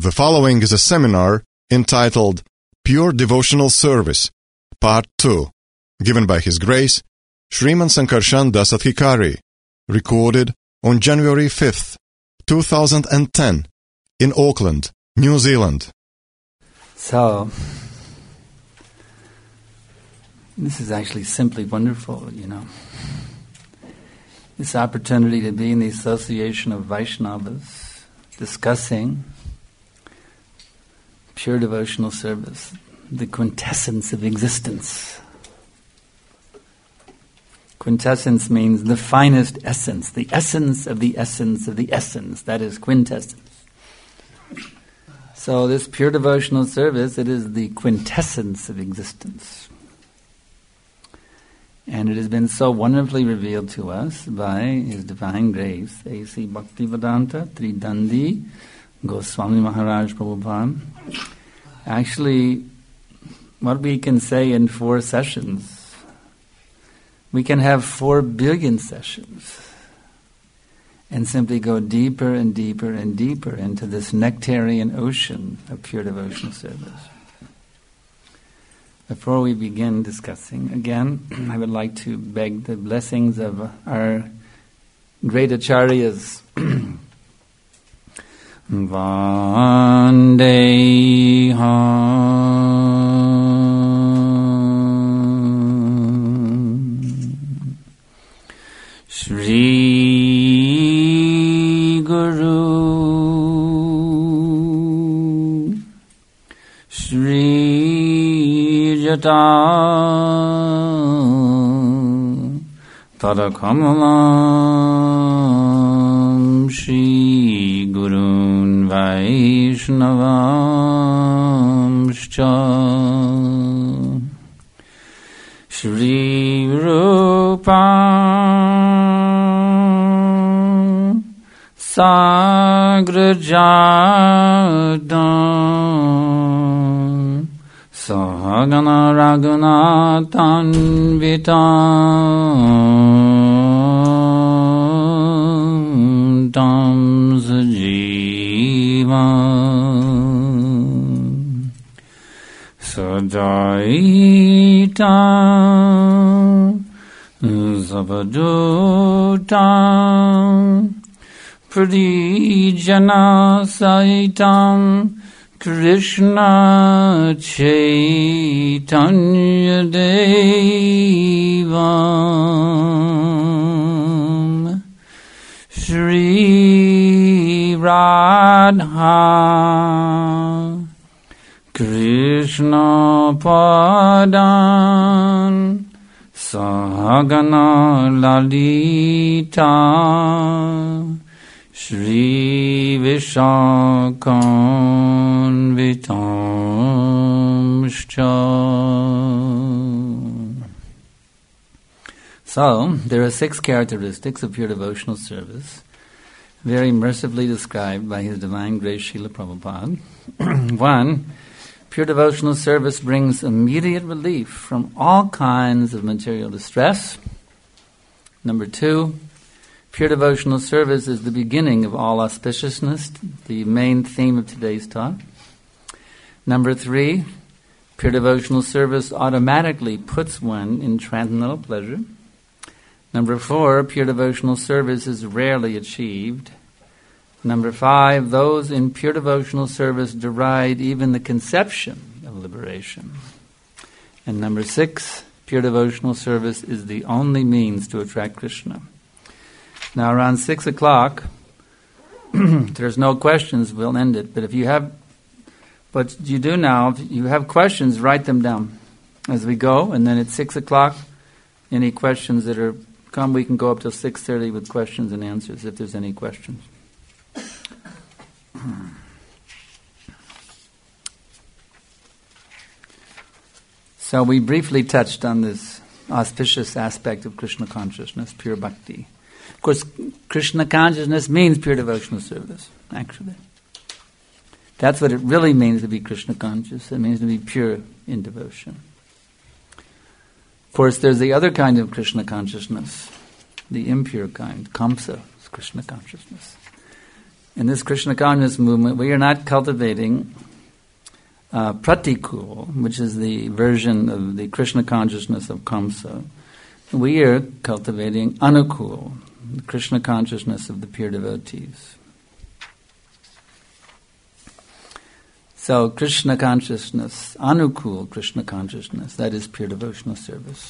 The following is a seminar entitled Pure Devotional Service, Part 2, given by His Grace, Sriman Sankarshan Das Adhikari, recorded on January 5th, 2010, in Auckland, New Zealand. So, this is actually simply wonderful, This opportunity to be in the association of Vaishnavas, discussing pure devotional service, the quintessence of existence. Quintessence means the finest essence, the essence of the essence of the essence. That is quintessence. So this pure devotional service, it is the quintessence of existence. And it has been so wonderfully revealed to us by His Divine Grace, A.C. Bhaktivedanta Tridandi Goswami Maharaj Prabhupada. Actually, what we can say in 4 sessions, we can have 4 billion sessions and simply go deeper and deeper and deeper into this nectarian ocean of pure devotional service. Before we begin discussing, again, I would like to beg the blessings of our great acharyas. Vandeham Shri Guru Shri Jata Tadakamalam Shri Gurun Vaishnavamscha Shri Rupa Sagrajadam Sahagana Raghunathan Vitam Tam Sajivam Sadaitam Zabadutam Prijana Saitam Krishna Chaitanya Devam Shri Radha Krishna Padan Sahagana Lalita Shri Vishakam Vitamscha. So, there are 6 characteristics of pure devotional service, very mercifully described by His Divine Grace Srila Prabhupada. 1, pure devotional service brings immediate relief from all kinds of material distress. 2, pure devotional service is the beginning of all auspiciousness, the main theme of today's talk. 3, pure devotional service automatically puts one in transcendental pleasure. 4, pure devotional service is rarely achieved. 5, those in pure devotional service deride even the conception of liberation. And 6, pure devotional service is the only means to attract Krishna. Now around 6 o'clock, if there's no questions, we'll end it. But if you have questions, write them down as we go. And then at 6 o'clock, any questions that are come, we can go up till 6:30 with questions and answers if there's any questions. So we briefly touched on this auspicious aspect of Krishna consciousness, pure bhakti. Of course, Krishna consciousness means pure devotional service, actually. That's what it really means to be Krishna conscious. It means to be pure in devotion. Of course, there's the other kind of Krishna consciousness, the impure kind, Kamsa Krishna consciousness. In this Krishna consciousness movement, we are not cultivating pratikul, which is the version of the Krishna consciousness of Kamsa. We are cultivating anukul, the Krishna consciousness of the pure devotees. So Krishna consciousness, anukul Krishna consciousness, that is pure devotional service.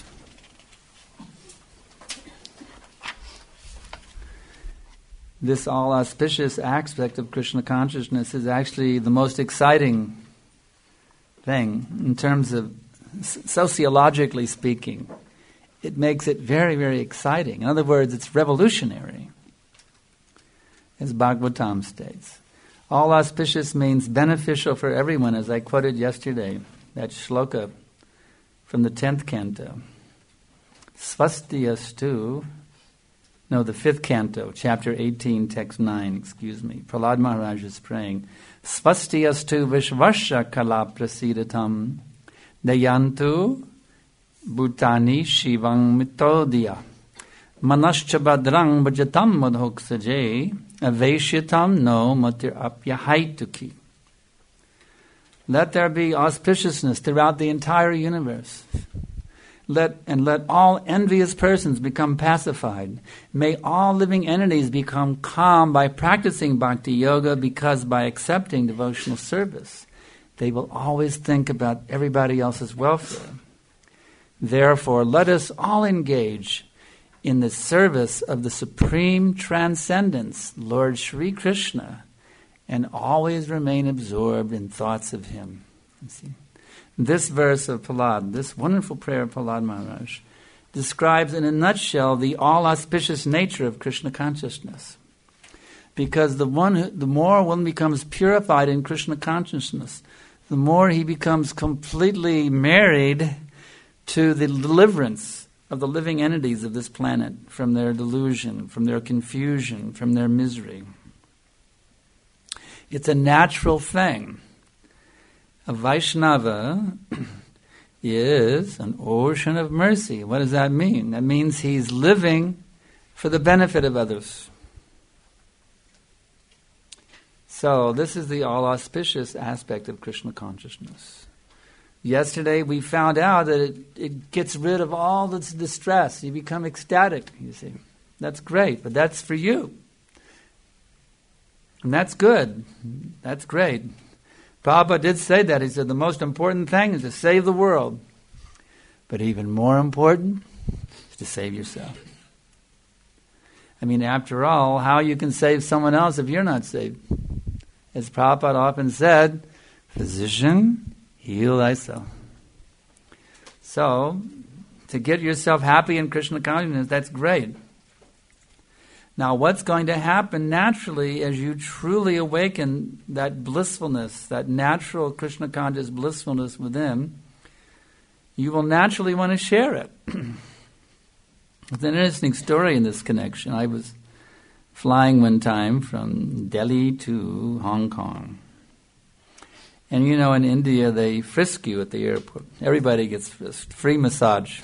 This all-auspicious aspect of Krishna consciousness is actually the most exciting thing in terms of sociologically speaking. It makes it very, very exciting. In other words, it's revolutionary, as Bhagavatam states. All-auspicious means beneficial for everyone, as I quoted yesterday, that shloka from the 10th canto. Svastiyastu, the 5th canto, chapter 18, text 9, Prahlad Maharaj is praying, Svastiyastu vishvasya kala prasidatam dayantu bhutani shivang mitodya manascha badrang bhajatam madhoksaje aveshyatam no matir apyahaituki. Let there be auspiciousness throughout the entire universe. Let all envious persons become pacified. May all living entities become calm by practicing bhakti yoga, because by accepting devotional service, they will always think about everybody else's welfare. Therefore, let us all engage in the service of the supreme transcendence, Lord Sri Krishna, and always remain absorbed in thoughts of Him. You see? This verse of Prahlad, this wonderful prayer of Prahlad Maharaj, describes in a nutshell the all-auspicious nature of Krishna consciousness. Because the more one becomes purified in Krishna consciousness, the more he becomes completely married to the deliverance of the living entities of this planet from their delusion, from their confusion, from their misery. It's a natural thing. A Vaishnava is an ocean of mercy. What does that mean? That means he's living for the benefit of others. So this is the all-auspicious aspect of Krishna consciousness. Yesterday we found out that it gets rid of all this distress. You become ecstatic, you see. That's great, but that's for you. And that's good. That's great. Prabhupada did say that. He said the most important thing is to save the world. But even more important is to save yourself. I mean, after all, how you can save someone else if you're not saved? As Prabhupada often said, physician, heal thyself. So, to get yourself happy in Krishna consciousness, that's great. Now, what's going to happen naturally as you truly awaken that blissfulness, that natural Krishna conscious blissfulness within, you will naturally want to share it. It's an interesting story in this connection. I was flying one time from Delhi to Hong Kong. And you know, in India, they frisk you at the airport. Everybody gets frisked. Free massage.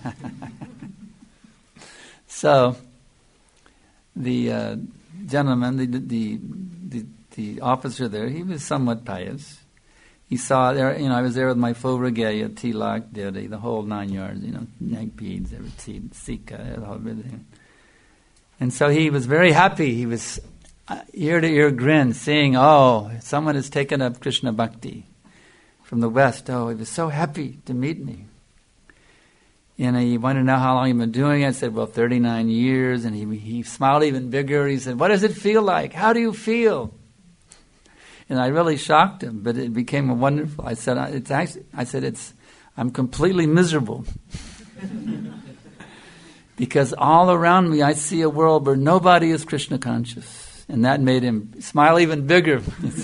So, the gentleman, the officer there, he was somewhat pious. He saw there, I was there with my full regalia, tilak, diri, the whole 9 yards, neck beads, everything, sika, everything. And so he was very happy. He was ear to ear grin, seeing, someone has taken up Krishna Bhakti from the West. Oh, he was so happy to meet me. And he wanted to know how long he'd been doing it. I said, 39 years. And he smiled even bigger. He said, what does it feel like? How do you feel? And I really shocked him, but it became a wonderful. I said, I'm completely miserable. Because all around me I see a world where nobody is Krishna conscious. And that made him smile even bigger.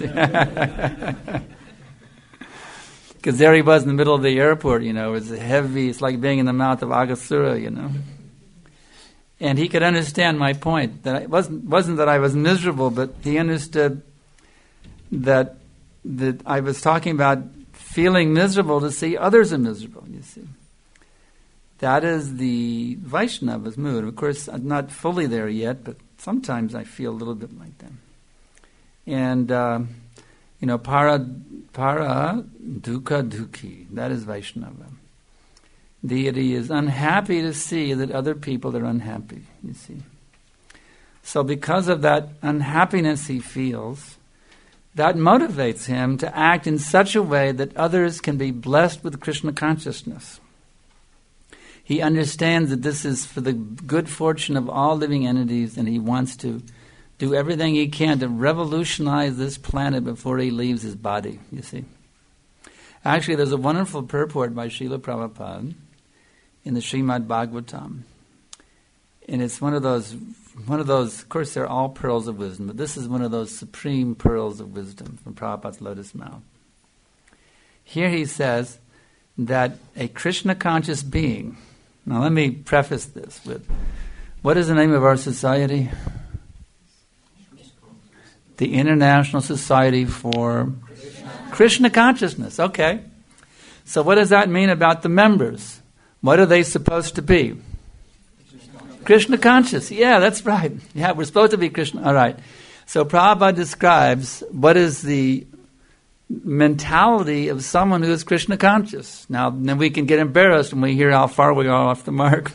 Because there he was in the middle of the airport, it was heavy, it's like being in the mouth of Aghasura, And he could understand my point, that it wasn't that I was miserable, but he understood that I was talking about feeling miserable to see others are miserable, you see. That is the Vaishnava's mood. Of course, I'm not fully there yet, but sometimes I feel a little bit like that. And, para dukkha dukhi, that is Vaishnava. Deity is unhappy to see that other people are unhappy, you see. So because of that unhappiness he feels, that motivates him to act in such a way that others can be blessed with Krishna consciousness. He understands that this is for the good fortune of all living entities, and he wants to do everything he can to revolutionize this planet before he leaves his body, you see. Actually, there's a wonderful purport by Srila Prabhupada in the Srimad Bhagavatam. And it's one of those, of course they're all pearls of wisdom, but this is one of those supreme pearls of wisdom from Prabhupada's lotus mouth. Here he says that a Krishna conscious being, now let me preface this with, what is the name of our society? The International Society for Krishna Consciousness. Okay. So what does that mean about the members? What are they supposed to be? Krishna conscious. Yeah, that's right. Yeah, we're supposed to be Krishna. All right. So Prabhupada describes what is the mentality of someone who is Krishna conscious. Now, then we can get embarrassed when we hear how far we are off the mark.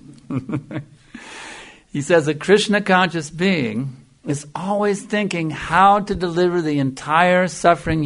He says a Krishna conscious being is always thinking how to deliver the entire suffering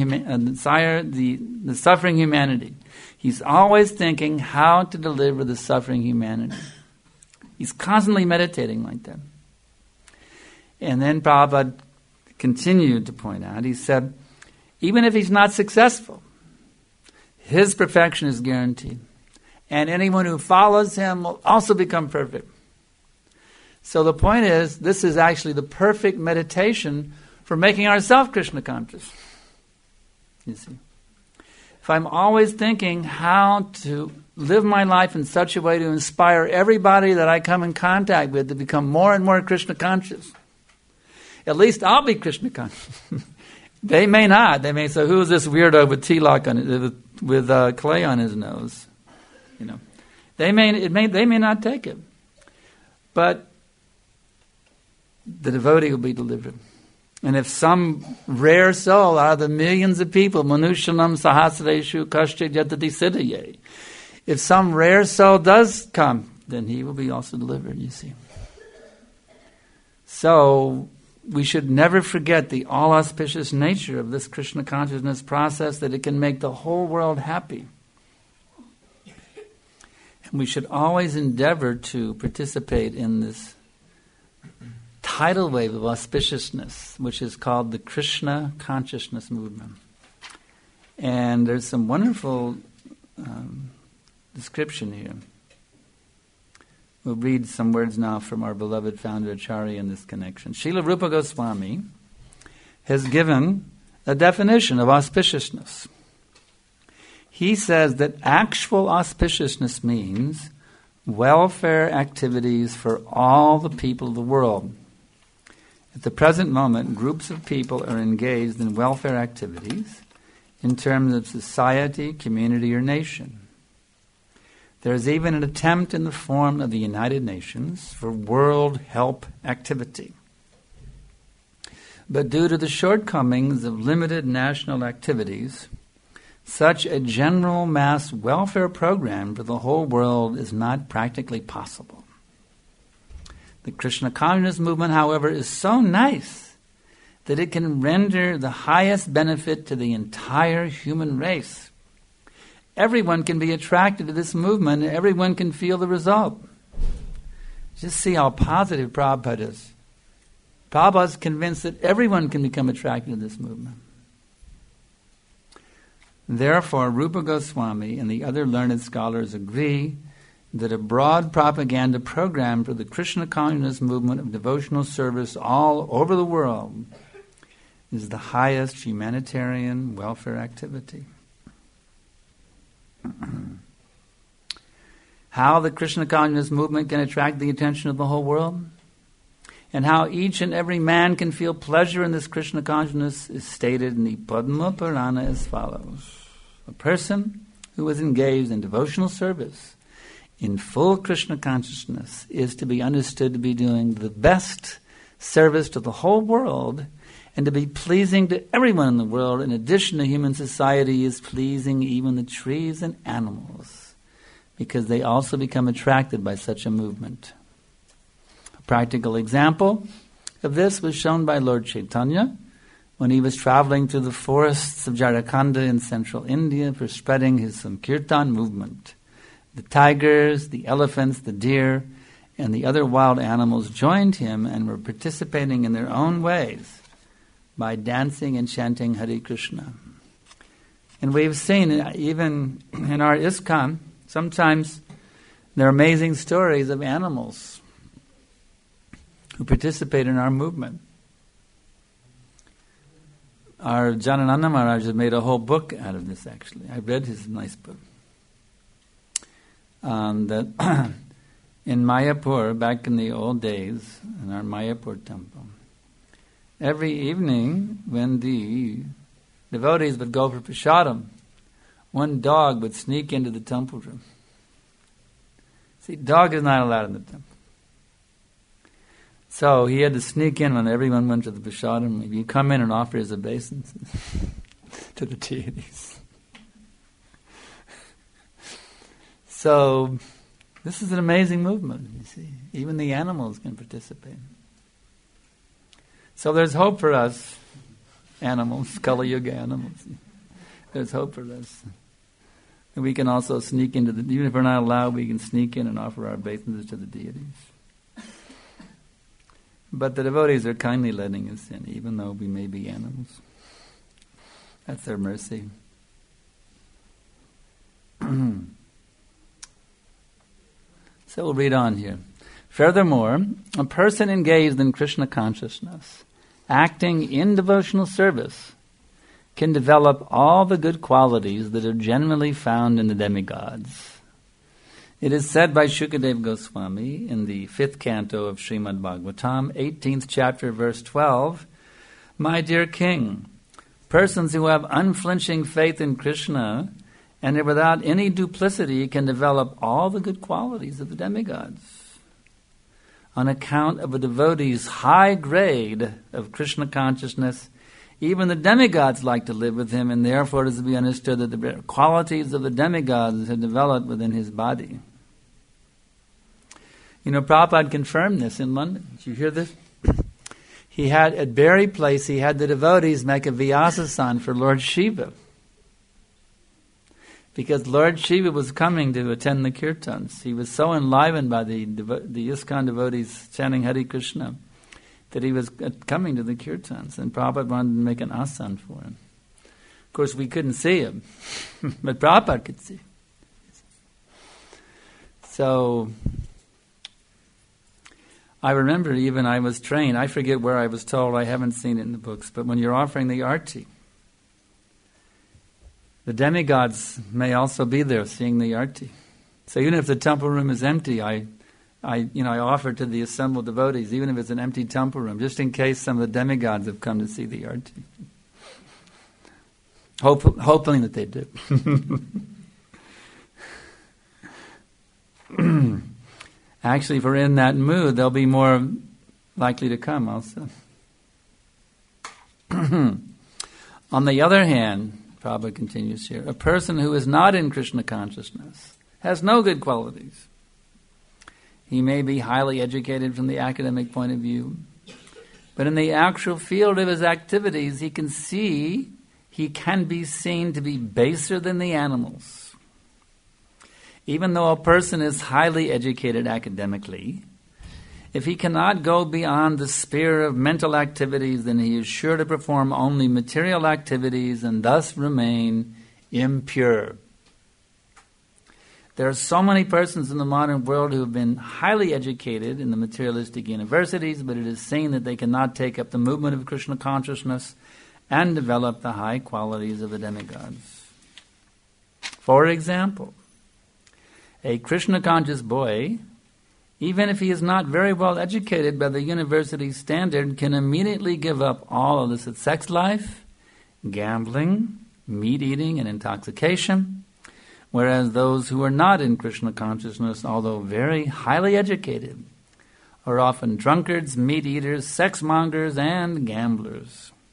the suffering humanity. He's always thinking how to deliver the suffering humanity. He's constantly meditating like that. And then Prabhupada continued to point out, he said, even if he's not successful, his perfection is guaranteed. And anyone who follows him will also become perfect. So the point is, this is actually the perfect meditation for making ourselves Krishna conscious. You see. If I'm always thinking how to live my life in such a way to inspire everybody that I come in contact with to become more and more Krishna conscious, at least I'll be Krishna conscious. They may not. They may say, "Who is this weirdo with tilak on it, with clay on his nose?" You know, they may not take it, but the devotee will be delivered. And if some rare soul out of the millions of people, manushanam sahasreshu kashya jatati siddhaye, if some rare soul does come, then he will be also delivered, you see. So we should never forget the all-auspicious nature of this Krishna consciousness process, that it can make the whole world happy. And we should always endeavor to participate in this tidal wave of auspiciousness, which is called the Krishna consciousness movement. And there's some wonderful description here. We'll read some words now from our beloved founder Acharya in this connection. Srila Rupa Goswami has given a definition of auspiciousness. He says that actual auspiciousness means welfare activities for all the people of the world. At the present moment, groups of people are engaged in welfare activities in terms of society, community, or nation. There is even an attempt in the form of the United Nations for world help activity. But due to the shortcomings of limited national activities, such a general mass welfare program for the whole world is not practically possible. The Krishna consciousness movement, however, is so nice that it can render the highest benefit to the entire human race. Everyone can be attracted to this movement, and everyone can feel the result. Just see how positive Prabhupada is. Prabhupada is convinced that everyone can become attracted to this movement. Therefore, Rupa Goswami and the other learned scholars agree that a broad propaganda program for the Krishna consciousness movement of devotional service all over the world is the highest humanitarian welfare activity. How the Krishna consciousness movement can attract the attention of the whole world, and how each and every man can feel pleasure in this Krishna consciousness is stated in the Padma Purana as follows. A person who is engaged in devotional service in full Krishna consciousness is to be understood to be doing the best service to the whole world, And to be pleasing to everyone in the world, in addition to human society, is pleasing even the trees and animals, because they also become attracted by such a movement. A practical example of this was shown by Lord Chaitanya when he was traveling through the forests of Jharkhand in central India for spreading his Sankirtan movement. The tigers, the elephants, the deer, and the other wild animals joined him and were participating in their own ways by dancing and chanting Hare Krishna. And we've seen, even in our ISKCON, sometimes there are amazing stories of animals who participate in our movement. Our Janananda Maharaj has made a whole book out of this, actually. I read his nice book. That in Mayapur, back in the old days, in our Mayapur temple, every evening when the devotees would go for prasadam, one dog would sneak into the temple room. See, dog is not allowed in the temple. So he had to sneak in when everyone went to the prasadam. You come in and offer his obeisance to the deities. So this is an amazing movement, you see. Even the animals can participate. So there's hope for us, animals, Kali Yuga animals. There's hope for us. And we can also sneak into even if we're not allowed, we can sneak in and offer our obeisances to the deities. But the devotees are kindly letting us in, even though we may be animals. That's their mercy. So we'll read on here. Furthermore, a person engaged in Krishna consciousness, acting in devotional service, can develop all the good qualities that are generally found in the demigods. It is said by Shukadeva Goswami in the 5th canto of Srimad Bhagavatam, 18th chapter, verse 12, "My dear king, persons who have unflinching faith in Krishna and without any duplicity can develop all the good qualities of the demigods. On account of a devotee's high grade of Krishna consciousness, even the demigods like to live with him, and therefore it is to be understood that the qualities of the demigods have developed within his body." You know, Prabhupada confirmed this in London. Did you hear this? He had, at Berry Place, he had the devotees make a Vyasa-san for Lord Shiva. Because Lord Shiva was coming to attend the kirtans. He was so enlivened by the ISKCON devotees chanting Hare Krishna that he was coming to the kirtans. And Prabhupada wanted to make an asan for him. Of course, we couldn't see him, but Prabhupada could see. So I remember even I was trained, I forget where I was told, I haven't seen it in the books, but when you're offering the arti, the demigods may also be there seeing the arti. So even if the temple room is empty, I offer to the assembled devotees, even if it's an empty temple room, just in case some of the demigods have come to see the arti. Hoping that they do. Actually, if we're in that mood, they'll be more likely to come also. On the other hand, Prabhupada continues here, a person who is not in Krishna consciousness has no good qualities. He may be highly educated from the academic point of view, but in the actual field of his activities, he can be seen to be baser than the animals. Even though a person is highly educated academically, if he cannot go beyond the sphere of mental activities, then he is sure to perform only material activities and thus remain impure. There are so many persons in the modern world who have been highly educated in the materialistic universities, but it is seen that they cannot take up the movement of Krishna consciousness and develop the high qualities of the demigods. For example, a Krishna-conscious boy, even if he is not very well educated by the university standard, can immediately give up all illicit sex life, gambling, meat eating, and intoxication, whereas those who are not in Krishna consciousness, although very highly educated, are often drunkards, meat eaters, sex mongers, and gamblers.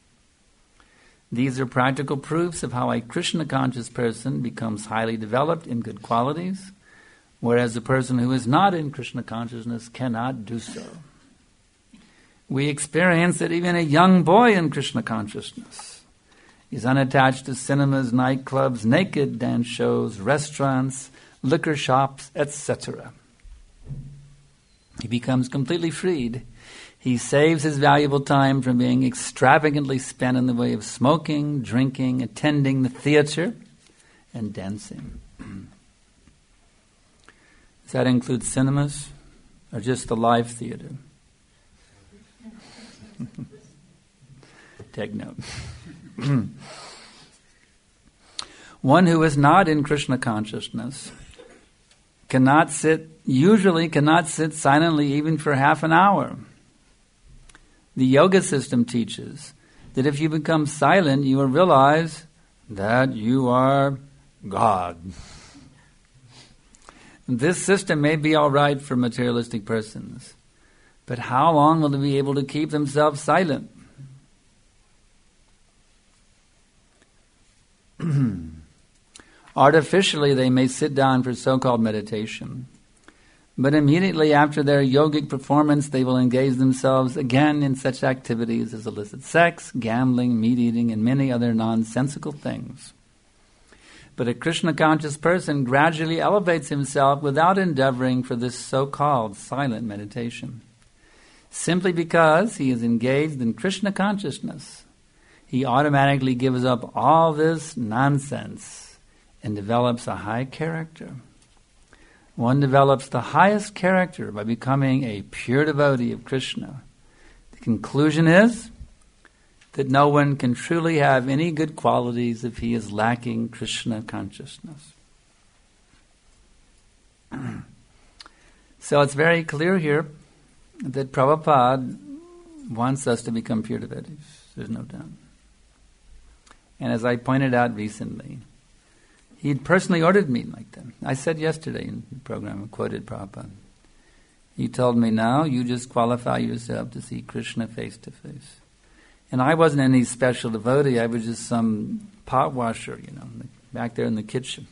These are practical proofs of how a Krishna-conscious person becomes highly developed in good qualities, whereas a person who is not in Krishna consciousness cannot do so. We experience that even a young boy in Krishna consciousness is unattached to cinemas, nightclubs, naked dance shows, restaurants, liquor shops, etc. He becomes completely freed. He saves his valuable time from being extravagantly spent in the way of smoking, drinking, attending the theater, and dancing. Does that include cinemas or just the live theater? Take note. One who is not in Krishna consciousness usually cannot sit silently even for half an hour. The yoga system teaches that if you become silent, you will realize that you are God. This system may be all right for materialistic persons, but how long will they be able to keep themselves silent? Artificially, they may sit down for so-called meditation, but immediately after their yogic performance, they will engage themselves again in such activities as illicit sex, gambling, meat eating, and many other nonsensical things. But a Krishna-conscious person gradually elevates himself without endeavoring for this so-called silent meditation. Simply because he is engaged in Krishna consciousness, he automatically gives up all this nonsense and develops a high character. One develops the highest character by becoming a pure devotee of Krishna. The conclusion is that no one can truly have any good qualities if he is lacking Krishna consciousness. So it's very clear here that Prabhupada wants us to become pure devotees. There's no doubt. And as I pointed out recently, he personally ordered me like that. I said yesterday in the program, I quoted Prabhupada. He told me, now you just qualify yourself to see Krishna face to face. And I wasn't any special devotee, I was just some pot washer, back there in the kitchen.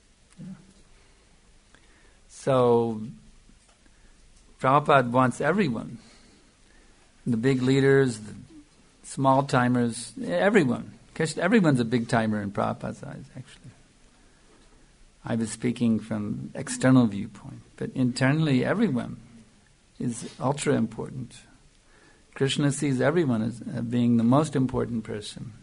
So, Prabhupada wants everyone, the big leaders, the small timers, everyone. Because everyone's a big timer in Prabhupada's eyes, actually. I was speaking from external viewpoint, but internally everyone is ultra important. Krishna sees everyone as being the most important person.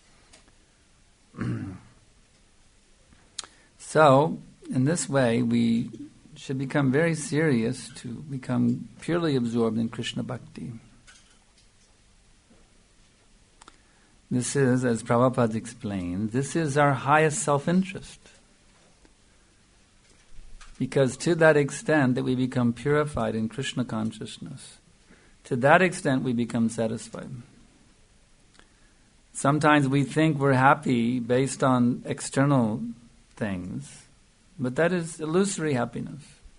So, in this way, we should become very serious to become purely absorbed in Krishna Bhakti. This is, as Prabhupada explained, this is our highest self-interest. Because to that extent that we become purified in Krishna consciousness, to that extent we become satisfied. Sometimes we think we're happy based on external things, but that is illusory happiness.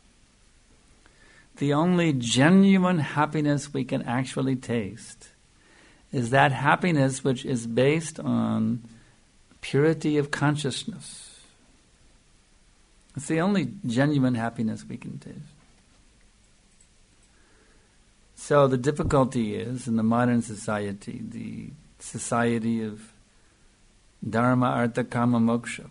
The only genuine happiness we can actually taste is that happiness which is based on purity of consciousness. It's the only genuine happiness we can taste. So the difficulty is, in the modern society, the society of dharma, artha, kama, moksha,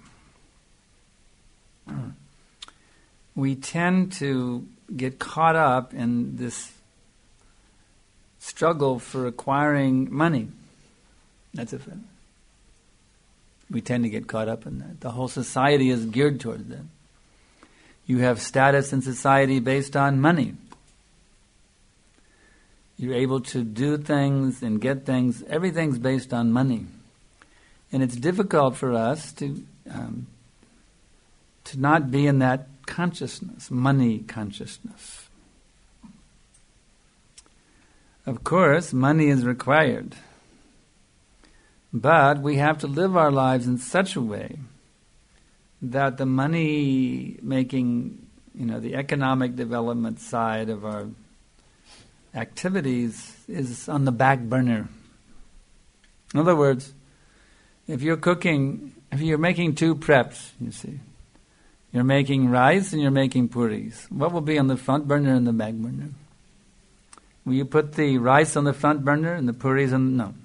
we tend to get caught up in this struggle for acquiring money. That's a fact. We tend to get caught up in that. The whole society is geared towards that. You have status in society based on money. You're able to do things and get things. Everything's based on money. And it's difficult for us to not be in that consciousness, money consciousness. Of course, money is required. But we have to live our lives in such a way that the money making, the economic development side of our activities is on the back burner. In other words, if you're making two preps, you see, you're making rice and you're making puris. What will be on the front burner and the back burner? Will you put the rice on the front burner and the puris on no?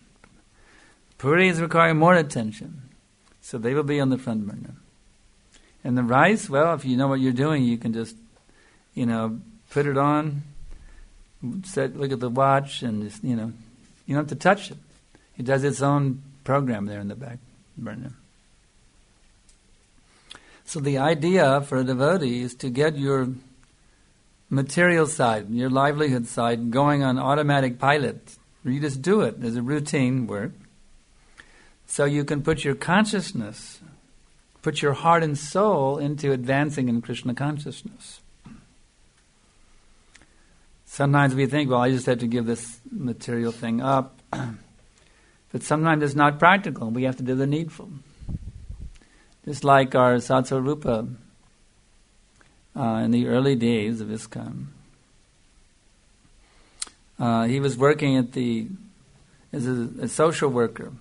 Puris require more attention, so they will be on the front burner. And the rice, well, if you know what you're doing, you can just, put it on, look at the watch, and just, you don't have to touch it. It does its own program there in the back burner. So the idea for a devotee is to get your material side, your livelihood side, going on automatic pilot. You just do it as a routine work. So you can put your consciousness, put your heart and soul into advancing in Krishna consciousness. Sometimes we think, well, I just have to give this material thing up. But sometimes it's not practical. We have to do the needful. Just like our Satsarupa in the early days of ISKCON. He was working as a social worker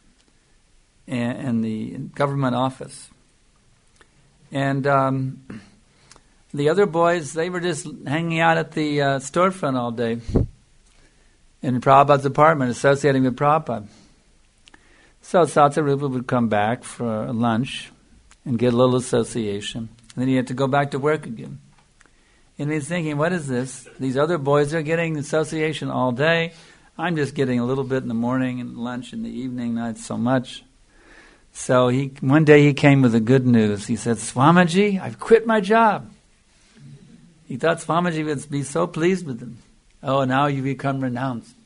in the government office. And the other boys, they were just hanging out at the storefront all day in Prabhupada's apartment, associating with Prabhupada. So Satsarupa would come back for lunch and get a little association. And then he had to go back to work again. And he's thinking, what is this? These other boys are getting association all day. I'm just getting a little bit in the morning and lunch in the evening, not so much. So one day he came with the good news. He said, Swamiji, I've quit my job. He thought Swamiji would be so pleased with him. Oh, now you become renounced.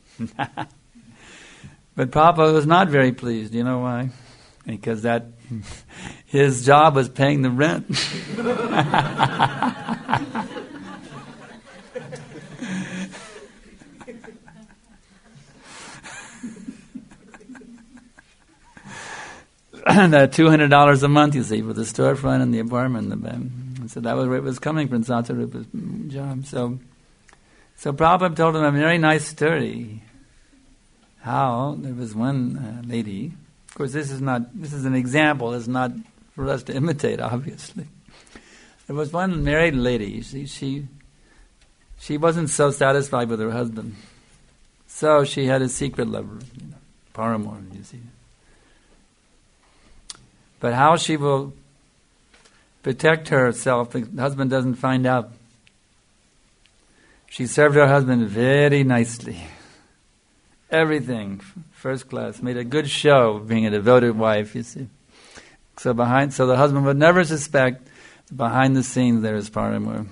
But Prabhupada was not very pleased. You know why? Because his job was paying the rent. That $200 a month, you see, for the storefront and the apartment and the bed. So that was where it was coming from, Satsarupa's job. So Prabhupada told him a very nice story. How there was one lady. Of course, this is an example. It's not for us to imitate, obviously. There was one married lady. She wasn't so satisfied with her husband, so she had a secret lover, paramour. You see. But how she will protect herself, the husband doesn't find out. She served her husband very nicely. Everything, first class, made a good show of being a devoted wife, you see. So the husband would never suspect behind the scenes there is paramour.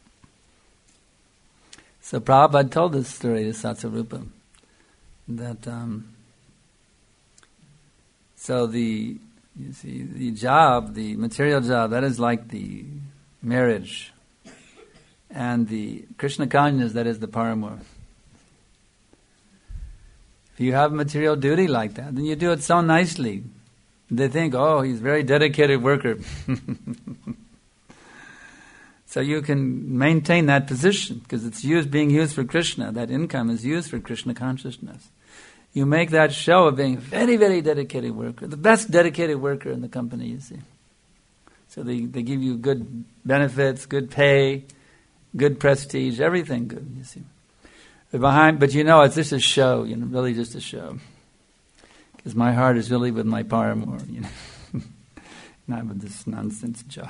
So Prabhupada told this story to Satsarupa, that the job, the material job, that is like the marriage, and the Krishna consciousness, that is the paramour. If you have material duty like that, then you do it so nicely. They think, oh, he's a very dedicated worker. So you can maintain that position because it's being used for Krishna. That income is used for Krishna consciousness. You make that show of being a very, very dedicated worker, the best dedicated worker in the company, you see. So they give you good benefits, good pay, good prestige, everything good, you see. But it's just a show, really just a show. Because my heart is really with my paramour, not with this nonsense job.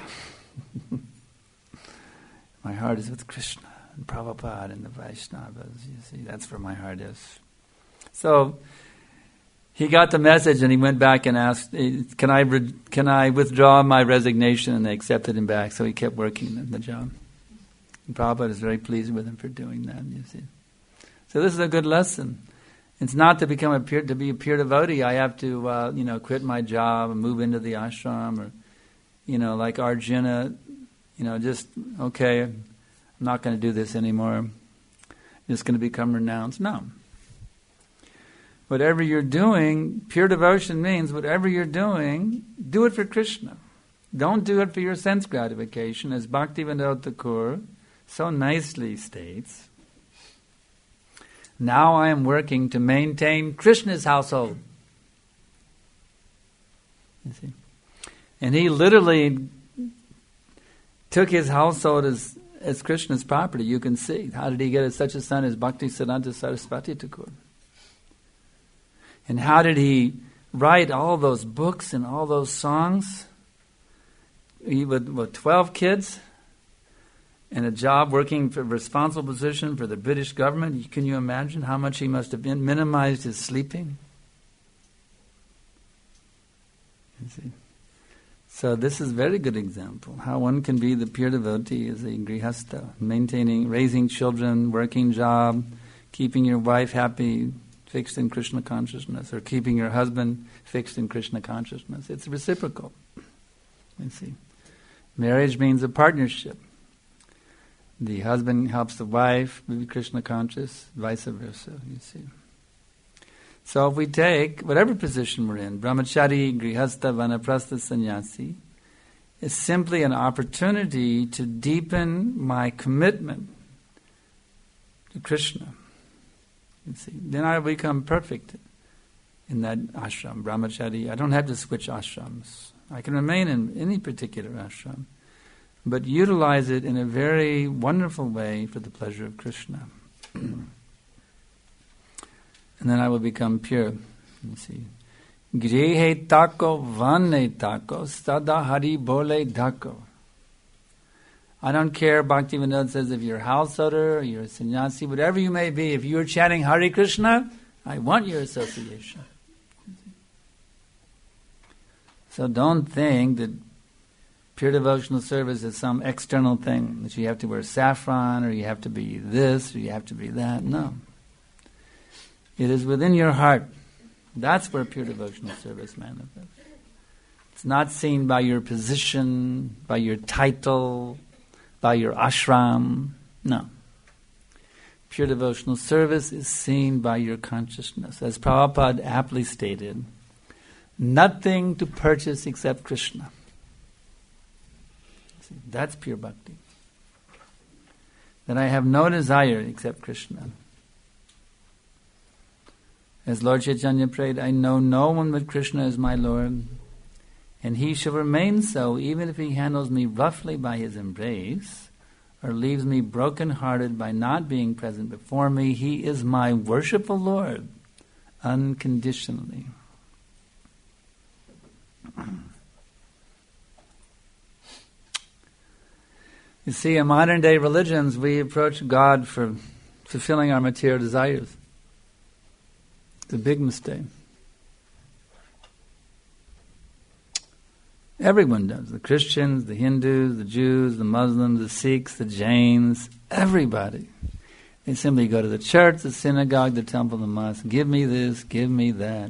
My heart is with Krishna and Prabhupada and the Vaishnavas, you see, that's where my heart is. So he got the message and he went back and asked, can I withdraw my resignation? And they accepted him back, so he kept working the job. And Prabhupada is very pleased with him for doing that, you see. So this is a good lesson. It's not to be a pure devotee. I have to, quit my job and move into the ashram, or, like Arjuna, okay, I'm not going to do this anymore. I'm just going to become renounced. No. Whatever you're doing, pure devotion means whatever you're doing, do it for Krishna. Don't do it for your sense gratification, as Bhaktivinoda Thakur so nicely states. Now I am working to maintain Krishna's household. You see? And he literally took his household as Krishna's property. You can see. How did he get such a son as Bhaktisiddhanta Saraswati Thakur? And how did he write all those books and all those songs? He with 12 kids and a job working for a responsible position for the British government. Can you imagine how much he must have minimized his sleeping? You see? So this is a very good example how one can be the pure devotee as a grihastha, raising children, working job, keeping your wife happy, fixed in Krishna consciousness, or keeping your husband fixed in Krishna consciousness. It's reciprocal. You see, marriage means a partnership. The husband helps the wife be Krishna conscious, vice versa. You see. So if we take whatever position we're in, brahmachari, grihastha, vanaprastha, sannyasi, is simply an opportunity to deepen my commitment to Krishna. You see, then I become perfect in that ashram, brahmachari. I don't have to switch ashrams. I can remain in any particular ashram, but utilize it in a very wonderful way for the pleasure of Krishna. And then I will become pure. You see, grihe tako vane tako sada hari bole dhako. I don't care, Bhaktivinoda says, if you're a householder or you're a sannyasi, whatever you may be, if you're chanting Hare Krishna, I want your association. So don't think that pure devotional service is some external thing, that you have to wear saffron, or you have to be this, or you have to be that. No. It is within your heart. That's where pure devotional service manifests. It's not seen by your position, by your title, by your ashram. No. Pure devotional service is seen by your consciousness. As Prabhupada aptly stated, nothing to purchase except Krishna. See, that's pure bhakti. That I have no desire except Krishna. As Lord Chaitanya prayed, I know no one but Krishna is my Lord, and he shall remain so even if he handles me roughly by his embrace, or leaves me broken-hearted by not being present before me. He is my worshipful Lord, unconditionally. You see, in modern-day religions, we approach God for fulfilling our material desires. It's a big mistake. Everyone does. The Christians, the Hindus, the Jews, the Muslims, the Sikhs, the Jains, everybody. They simply go to the church, the synagogue, the temple, the mosque. Give me this, give me that,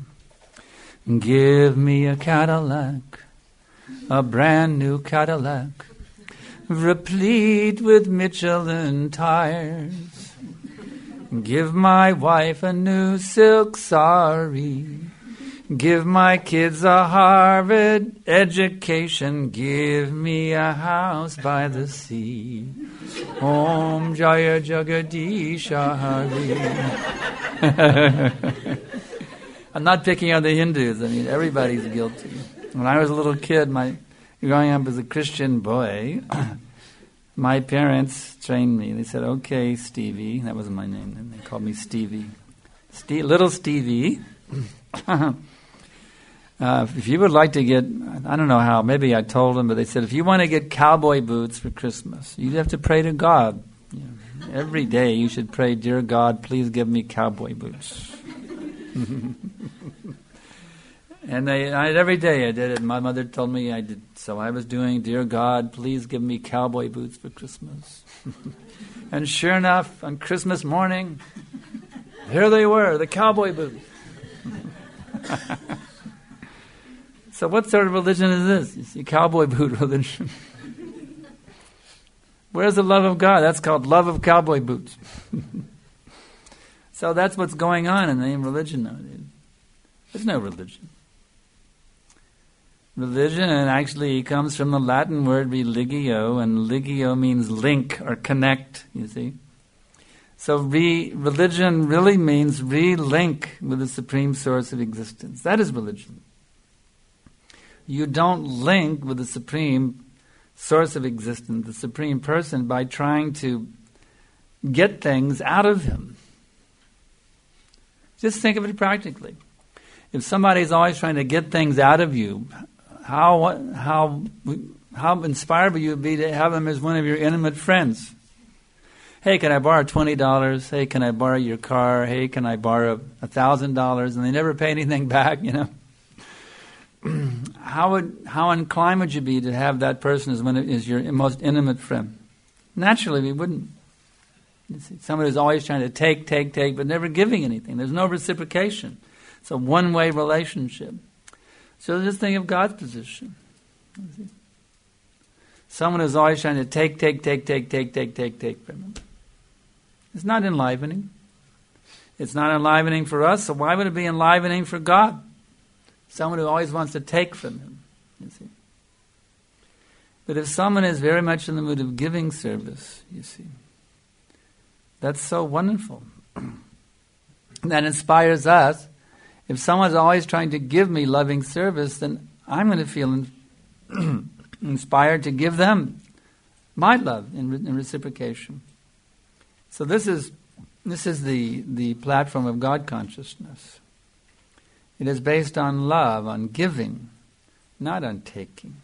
Give me a Cadillac, a brand new Cadillac, replete with Michelin tires. Give my wife a new silk sari. Give my kids a Harvard education. Give me a house by the sea. Om Jaya Jagadisha Hari. I'm not picking on the Hindus. I mean, everybody's guilty. When I was a little kid, growing up as a Christian boy, my parents trained me. They said, okay, Stevie. That was my name. And they called me Stevie. Little Stevie. If you would like to get, I don't know how, maybe I told them, but they said, if you want to get cowboy boots for Christmas, you have to pray to God. Every day you should pray, dear God, please give me cowboy boots. And every day I did it. My mother told me I did. So I was doing, dear God, please give me cowboy boots for Christmas. And sure enough, on Christmas morning, here they were, the cowboy boots. So what sort of religion is this? You see, cowboy boot religion. Where's the love of God? That's called love of cowboy boots. So that's what's going on in the name of religion nowadays. There's no religion. Religion actually comes from the Latin word religio, and ligio means link or connect, you see. So religion really means re-link with the supreme source of existence. That is religion. You don't link with the Supreme Source of existence, the Supreme Person, by trying to get things out of Him. Just think of it practically. If somebody's always trying to get things out of you, how inspired would you be to have them as one of your intimate friends? Hey, can I borrow $20? Hey, can I borrow your car? Hey, can I borrow $1,000? And they never pay anything back, How inclined would you be to have that person as your most intimate friend? Naturally, we wouldn't. You see, somebody who's always trying to take, but never giving anything. There's no reciprocation. It's a one-way relationship. So just think of God's position. Someone who's always trying to take from Him. It's not enlivening. It's not enlivening for us, so why would it be enlivening for God? Someone who always wants to take from Him, you see. But if someone is very much in the mood of giving service, you see, that's so wonderful. That inspires us. If someone's always trying to give me loving service, then I'm going to feel inspired to give them my love in reciprocation. So this is the platform of God consciousness. It is based on love, on giving, not on taking.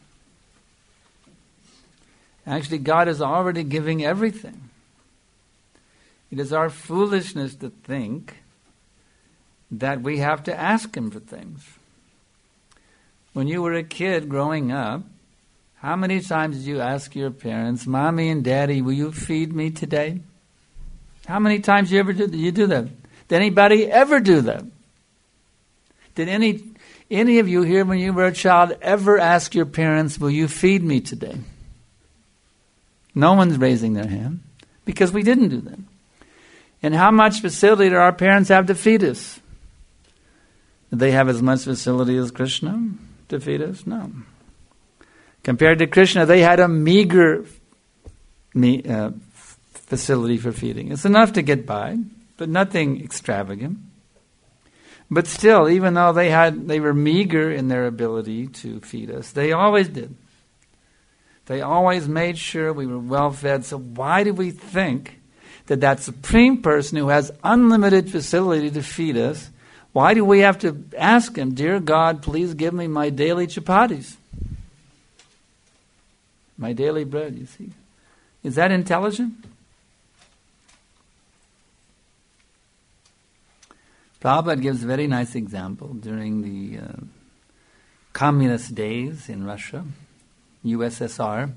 Actually, God is already giving everything. It is our foolishness to think that we have to ask Him for things. When you were a kid growing up, how many times did you ask your parents, Mommy and Daddy, will you feed me today? How many times did you do that? Did anybody ever do that? Did any of you here when you were a child ever ask your parents, will you feed me today? No one's raising their hand because we didn't do that. And how much facility do our parents have to feed us? Do they have as much facility as Krishna to feed us? No. Compared to Krishna, they had a meager facility for feeding. It's enough to get by, but nothing extravagant. But still, even though they were meager in their ability to feed us, they always did. They always made sure we were well fed. So why do we think that Supreme Person who has unlimited facility to feed us, why do we have to ask Him, Dear God, please give me my daily chapatis? My daily bread, you see. Is that intelligent? Prabhupada gives a very nice example during the communist days in Russia, USSR.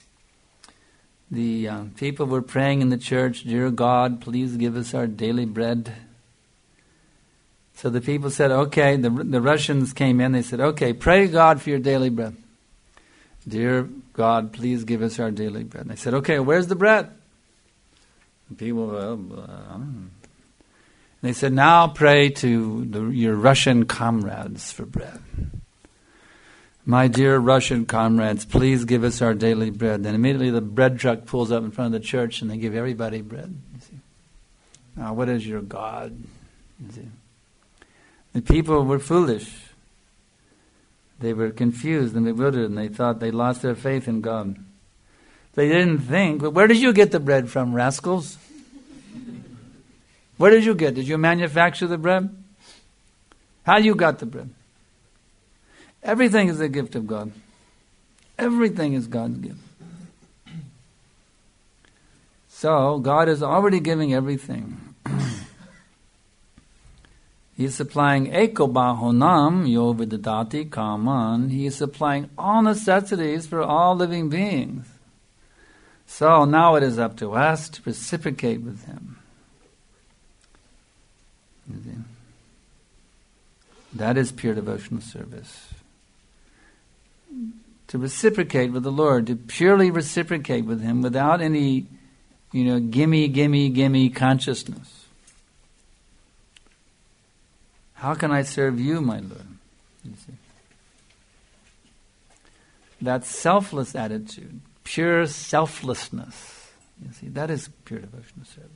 The people were praying in the church, Dear God, please give us our daily bread. So the people said, okay, the Russians came in, they said, okay, pray God for your daily bread. Dear God, please give us our daily bread. And they said, okay, where's the bread? And people, I don't know. And they said, now pray to your Russian comrades for bread. My dear Russian comrades, please give us our daily bread. Then immediately the bread truck pulls up in front of the church and they give everybody bread. You see. Now what is your God? You see. The people were foolish. They were confused and bewildered and they thought they lost their faith in God. They didn't think, well, where did you get the bread from, rascals? Where did you get? Did you manufacture the bread? How you got the bread? Everything is a gift of God. Everything is God's gift. So, God is already giving everything. He is supplying ekobahonam yo vidadati kaman. He is supplying all necessities for all living beings. So now it is up to us to reciprocate with Him. That is pure devotional service. To reciprocate with the Lord, to purely reciprocate with Him without any, gimme consciousness. How can I serve you, my Lord? You see. That selfless attitude, pure selflessness, you see, that is pure devotional service.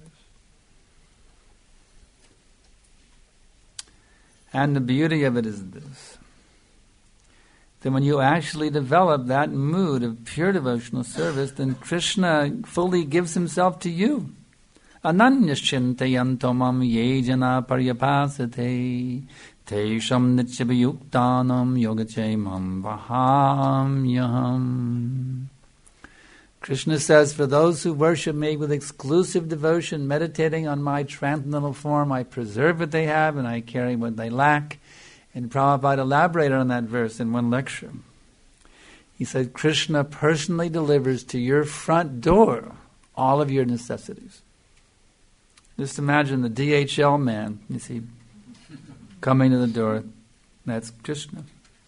And the beauty of it is this, then when you actually develop that mood of pure devotional service, then Krishna fully gives himself to you. Ananyashchintayanto mam ye jana paryapasate tesham nityabhayuktanam yogachemam vahamyaham. Krishna says, for those who worship me with exclusive devotion, meditating on my transcendental form, I preserve what they have and I carry what they lack. And Prabhupada elaborated on that verse in one lecture. He said, Krishna personally delivers to your front door all of your necessities. Just imagine the DHL man, you see, coming to the door. That's Krishna.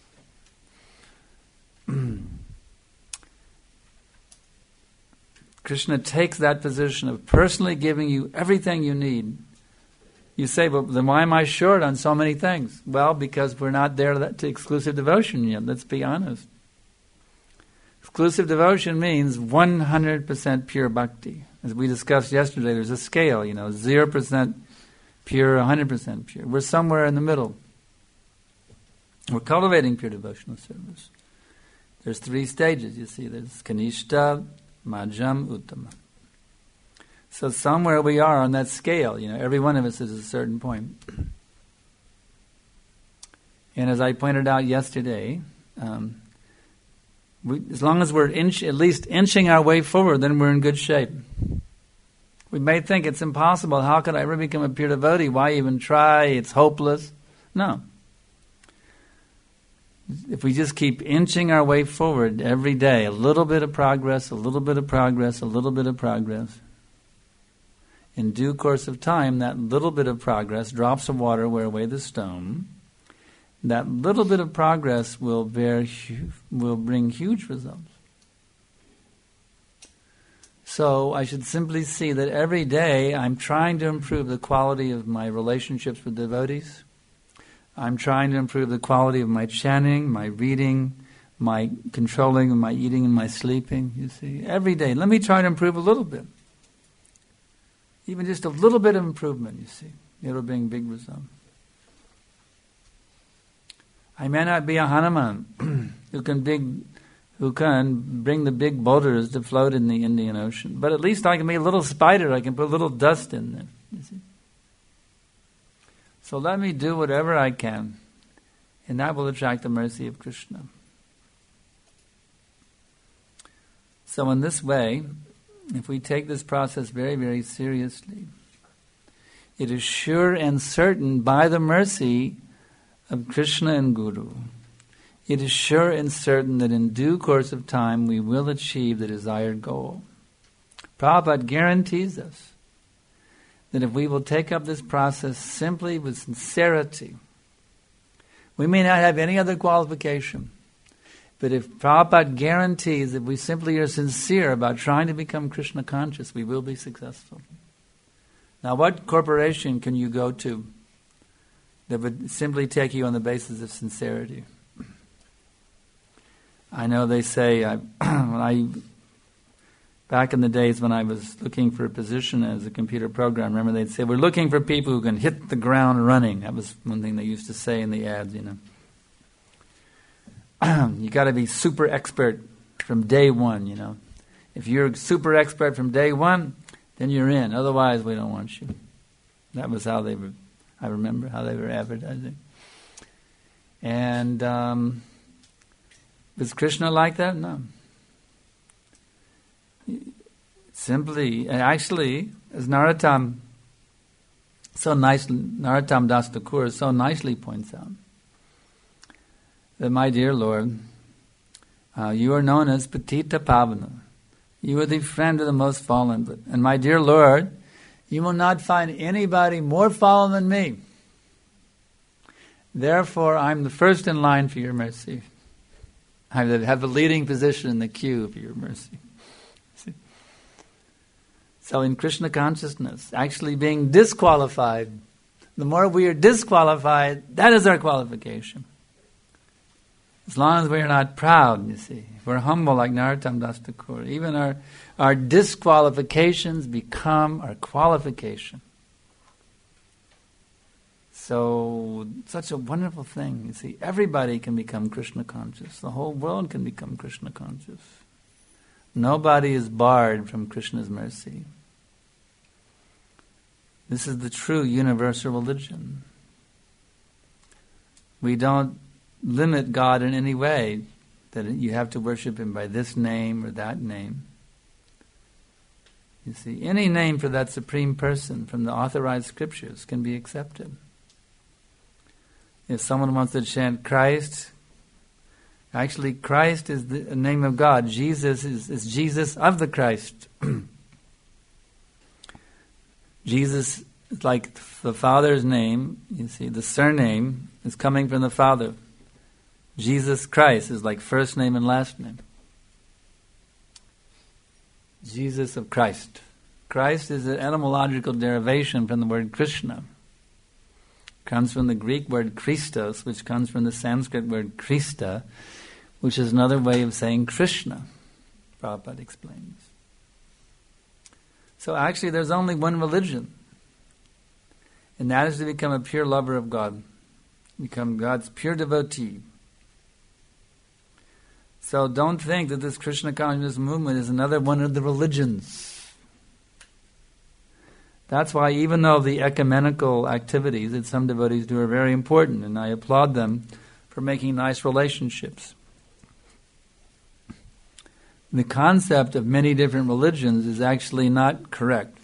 Krishna takes that position of personally giving you everything you need. You say, well, then why am I short on so many things? Well, because we're not there to exclusive devotion yet, let's be honest. Exclusive devotion means 100% pure bhakti. As we discussed yesterday, there's a scale, 0% pure, 100% pure. We're somewhere in the middle. We're cultivating pure devotional service. There's 3 stages, you see. There's Kanishta, Madhyam, Uttama. So somewhere we are on that scale, every one of us is at a certain point. And as I pointed out yesterday, as long as we're at least inching our way forward, then we're in good shape. We may think it's impossible. How could I ever become a pure devotee? Why even try? It's hopeless. No. If we just keep inching our way forward every day, a little bit of progress, a little bit of progress, a little bit of progress, in due course of time, that little bit of progress, drops of water wear away the stone, that little bit of progress will bring huge results. So I should simply see that every day I'm trying to improve the quality of my relationships with devotees. I'm trying to improve the quality of my chanting, my reading, my controlling of my eating and my sleeping, you see. Every day, let me try to improve a little bit. Even just a little bit of improvement, you see. It'll bring big results. I may not be a Hanuman who can bring the big boulders to float in the Indian Ocean, but at least I can be a little spider. I can put a little dust in there, you see. So let me do whatever I can, and that will attract the mercy of Krishna. So in this way, if we take this process very, very seriously, it is sure and certain by the mercy of Krishna and Guru, it is sure and certain that in due course of time we will achieve the desired goal. Prabhupada guarantees us that if we will take up this process simply with sincerity, we may not have any other qualification, but if Prabhupada guarantees that we simply are sincere about trying to become Krishna conscious, we will be successful. Now, what corporation can you go to that would simply take you on the basis of sincerity? I know they say, back in the days when I was looking for a position as a computer programmer, remember they'd say, we're looking for people who can hit the ground running. That was one thing they used to say in the ads, You got to be super expert from day one, If you're super expert from day one, then you're in. Otherwise, we don't want you. That was how they were, I remember how they were advertising. And was Krishna like that? No. Simply, actually, as Narottam Das Thakur so nicely points out, that my dear Lord, you are known as Patita Pavana. You are the friend of the most fallen. And my dear Lord, you will not find anybody more fallen than me. Therefore, I'm the first in line for your mercy. I have the leading position in the queue for your mercy. See? So in Krishna consciousness, actually being disqualified, the more we are disqualified, that is our qualification. As long as we are not proud, you see, if we're humble like Narottam Das Thakur, even our disqualifications become our qualification. So, such a wonderful thing. You see, everybody can become Krishna conscious. The whole world can become Krishna conscious. Nobody is barred from Krishna's mercy. This is the true universal religion. We don't limit God in any way, that you have to worship Him by this name or that name. You see, any name for that Supreme Person from the authorized scriptures can be accepted. If someone wants to chant Christ, actually Christ is the name of God. Jesus is Jesus of the Christ. Jesus is like the Father's name. You see, the surname is coming from the Father. Jesus Christ is like first name and last name. Jesus of Christ. Christ is an etymological derivation from the word Krishna. Comes from the Greek word Christos, which comes from the Sanskrit word Krista, which is another way of saying Krishna, Prabhupada explains. So actually there's only one religion, and that is to become a pure lover of God, become God's pure devotee. So don't think that this Krishna consciousness movement is another one of the religions. That's why even though the ecumenical activities that some devotees do are very important, and I applaud them for making nice relationships, the concept of many different religions is actually not correct.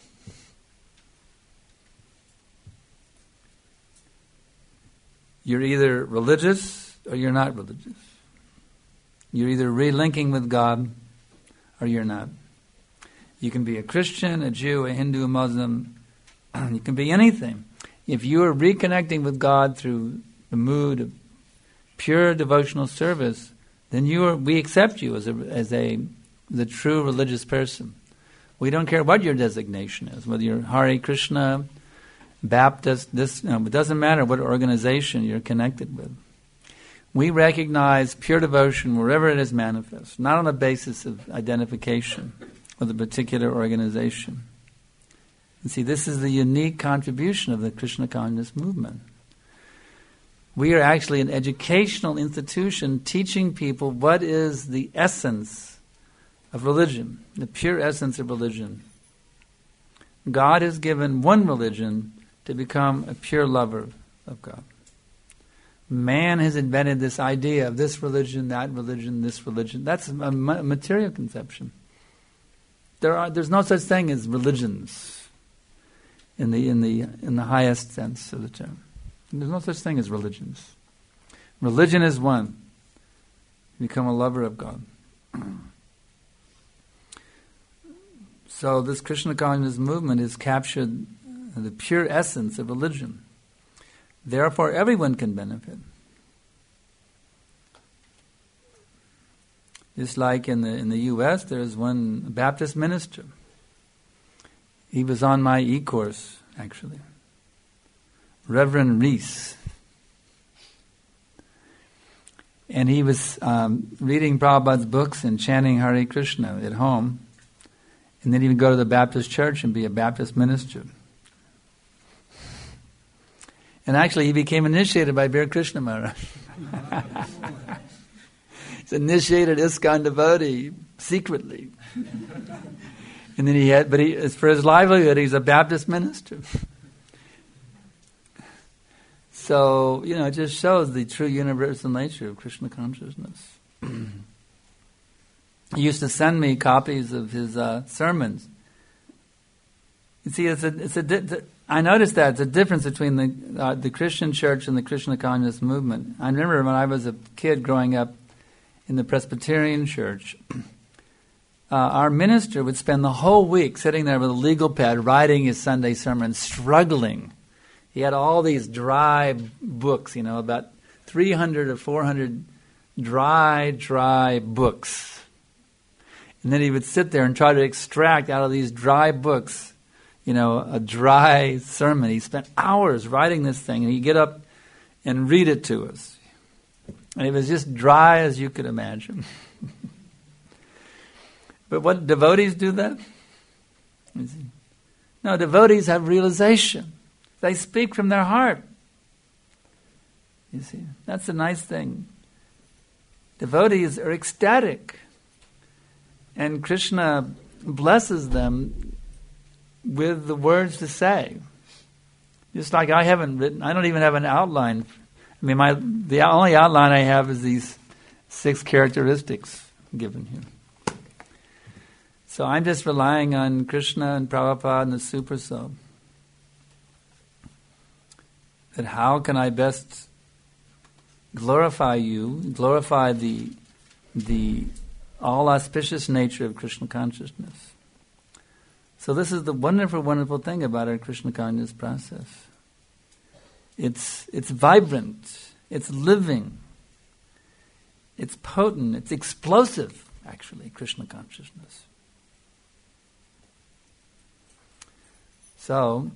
You're either religious or you're not religious. You're either relinking with God or you're not. You can be a Christian, a Jew, a Hindu, a Muslim. You can be anything. If you are reconnecting with God through the mood of pure devotional service, then we accept you as a true religious person. We don't care what your designation is, whether you're Hare Krishna, Baptist, it doesn't matter what organization you're connected with. We recognize pure devotion wherever it is manifest, not on the basis of identification with a particular organization. And see, this is the unique contribution of the Krishna consciousness movement. We are actually an educational institution teaching people what is the essence of religion, the pure essence of religion. God has given one religion to become a pure lover of God. Man has invented this idea of this religion, that religion, this religion. That's a material conception. There's no such thing as religions in the highest sense of the term. There's no such thing as religions. Religion is one. Become a lover of God. So this Krishna consciousness movement has captured the pure essence of religion. Therefore, everyone can benefit. Just like in the U.S., there is one Baptist minister. He was on my e-course, actually. Reverend Reese. And he was reading Prabhupada's books and chanting Hare Krishna at home. And then he would go to the Baptist church and be a Baptist minister. And actually, he became initiated by Bir Krishna Maharaj. He's initiated ISKCON devotee secretly. And then for his livelihood, he's a Baptist minister. So, it just shows the true universal nature of Krishna consciousness. He used to send me copies of his sermons. You see, I noticed that it's a difference between the Christian church and the Krishna consciousness movement. I remember when I was a kid growing up in the Presbyterian church, our minister would spend the whole week sitting there with a legal pad writing his Sunday sermon, struggling. He had all these dry books, about 300 or 400 dry books. And then he would sit there and try to extract out of these dry books, a dry sermon. He spent hours writing this thing, and he'd get up and read it to us. And it was just dry as you could imagine. But what, devotees do that? No, devotees have realization. They speak from their heart. You see, that's a nice thing. Devotees are ecstatic, and Krishna blesses them with the words to say. Just like I don't even have an outline. I mean, the only outline I have is these 6 characteristics given here. So I'm just relying on Krishna and Prabhupada and the Super Soul. That how can I best glorify you, glorify the all auspicious nature of Krishna consciousness. So this is the wonderful, wonderful thing about our Krishna consciousness process. It's vibrant, it's living, it's potent, it's explosive, actually, Krishna consciousness. So,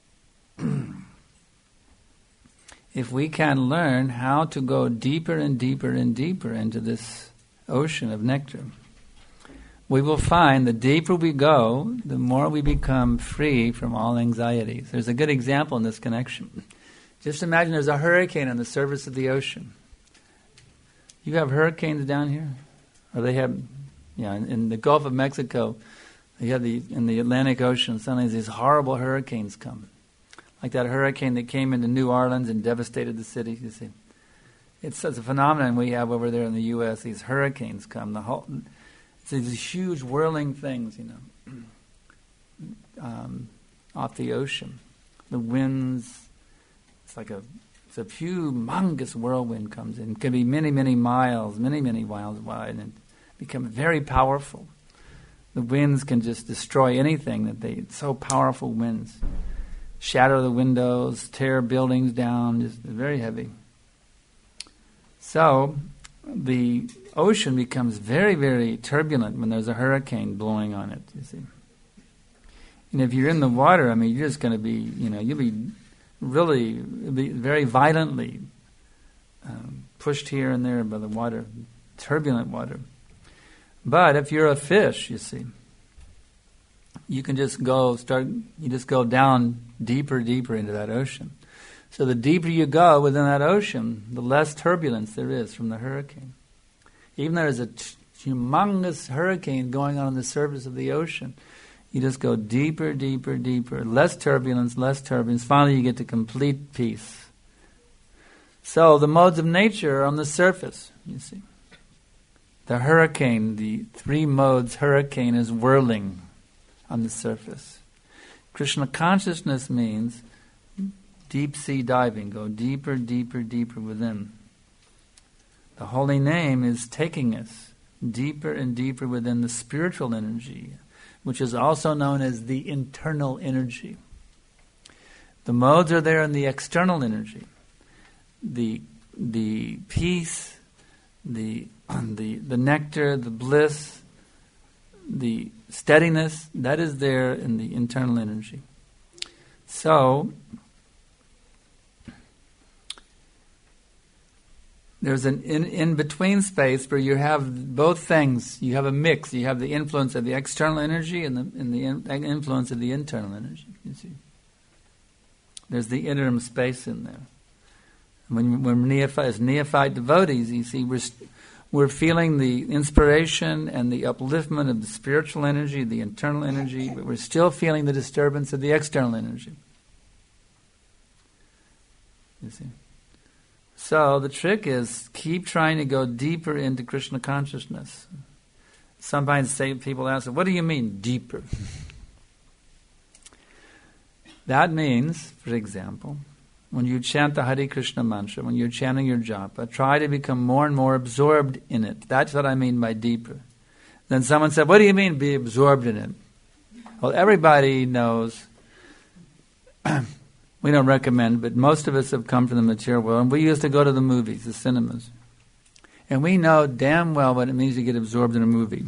if we can learn how to go deeper and deeper and deeper into this ocean of nectar, we will find the deeper we go, the more we become free from all anxieties. There's a good example in this connection. Just imagine there's a hurricane on the surface of the ocean. You have hurricanes down here? Or they have, in the Gulf of Mexico, in the Atlantic Ocean, suddenly these horrible hurricanes come. Like that hurricane that came into New Orleans and devastated the city, you see. It's a phenomenon we have over there in the U.S. These hurricanes come. It's these huge whirling things, off the ocean. The winds, it's a humongous whirlwind comes in. It can be many, many miles wide, and become very powerful. The winds can just destroy anything it's so powerful winds. Shatter the windows, tear buildings down, just very heavy. So, the ocean becomes very, very turbulent when there's a hurricane blowing on it, you see. And if you're in the water, you're just going to be, you'll be really very violently pushed here and there by the water, turbulent water. But if you're a fish, you see, you can just go down deeper into that ocean. So the deeper you go within that ocean, the less turbulence there is from the hurricane. Even though there's a humongous hurricane going on the surface of the ocean, you just go deeper, less turbulence. Finally you get to complete peace. So the modes of nature are on the surface, you see. The hurricane, the 3 modes hurricane is whirling on the surface. Krishna consciousness means deep sea diving, go deeper within. The holy name is taking us deeper and deeper within the spiritual energy, which is also known as the internal energy. The modes are there in the external energy. The peace, the nectar, the bliss, the steadiness, that is there in the internal energy. So, there's an in-between space where you have both things. You have a mix. You have the influence of the external energy and the influence of the internal energy, you see. There's the interim space in there. When we're neophyte devotees, you see, we're feeling the inspiration and the upliftment of the spiritual energy, the internal energy, but we're still feeling the disturbance of the external energy. You see. So the trick is keep trying to go deeper into Krishna consciousness. Sometimes people ask, what do you mean deeper? That means, for example, when you chant the Hare Krishna mantra, when you're chanting your japa, try to become more and more absorbed in it. That's what I mean by deeper. Then someone said, what do you mean be absorbed in it? Well, everybody knows, we don't recommend, but most of us have come from the material world, and we used to go to the movies, the cinemas. And we know damn well what it means to get absorbed in a movie.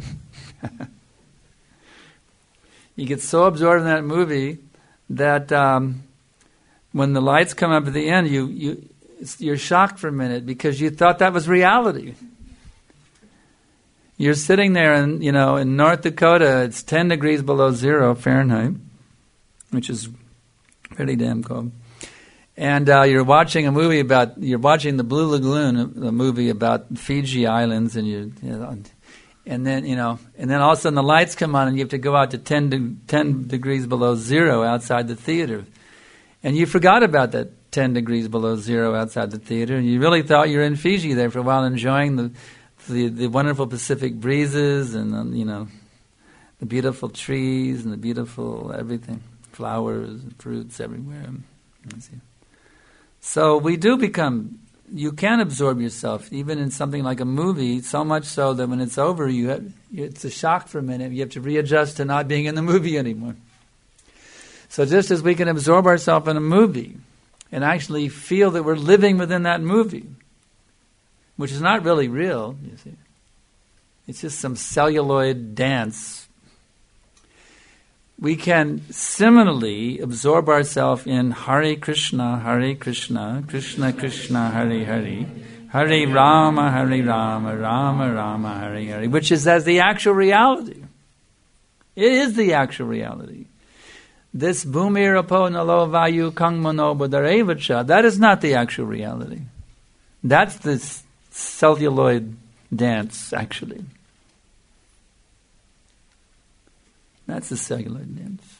You get so absorbed in that movie that when the lights come up at the end, you're shocked for a minute because you thought that was reality. You're sitting there in North Dakota, it's 10 degrees below zero Fahrenheit, which is pretty damn cold. And you're watching the Blue Lagoon, a movie about Fiji Islands, and and then all of a sudden the lights come on, and you have to go out to 10 degrees below zero outside the theater, and you forgot about that 10 degrees below zero outside the theater, and you really thought you were in Fiji there for a while, enjoying the wonderful Pacific breezes, and the beautiful trees and the beautiful everything, flowers and fruits everywhere. So we do become, you can absorb yourself, even in something like a movie, so much so that when it's over, it's a shock for a minute. You have to readjust to not being in the movie anymore. So just as we can absorb ourselves in a movie and actually feel that we're living within that movie, which is not really real, you see. It's just some celluloid dance. We can similarly absorb ourselves in Hare Krishna, Krishna Krishna, Hare Hare, Hare Rama, Rama Rama, Hare Hare, which is as the actual reality. It is the actual reality. This Bhumirapo Nalo Vayu Kangmano Budarevacha, that is not the actual reality. That's the celluloid dance, actually. That's the celluloid dance.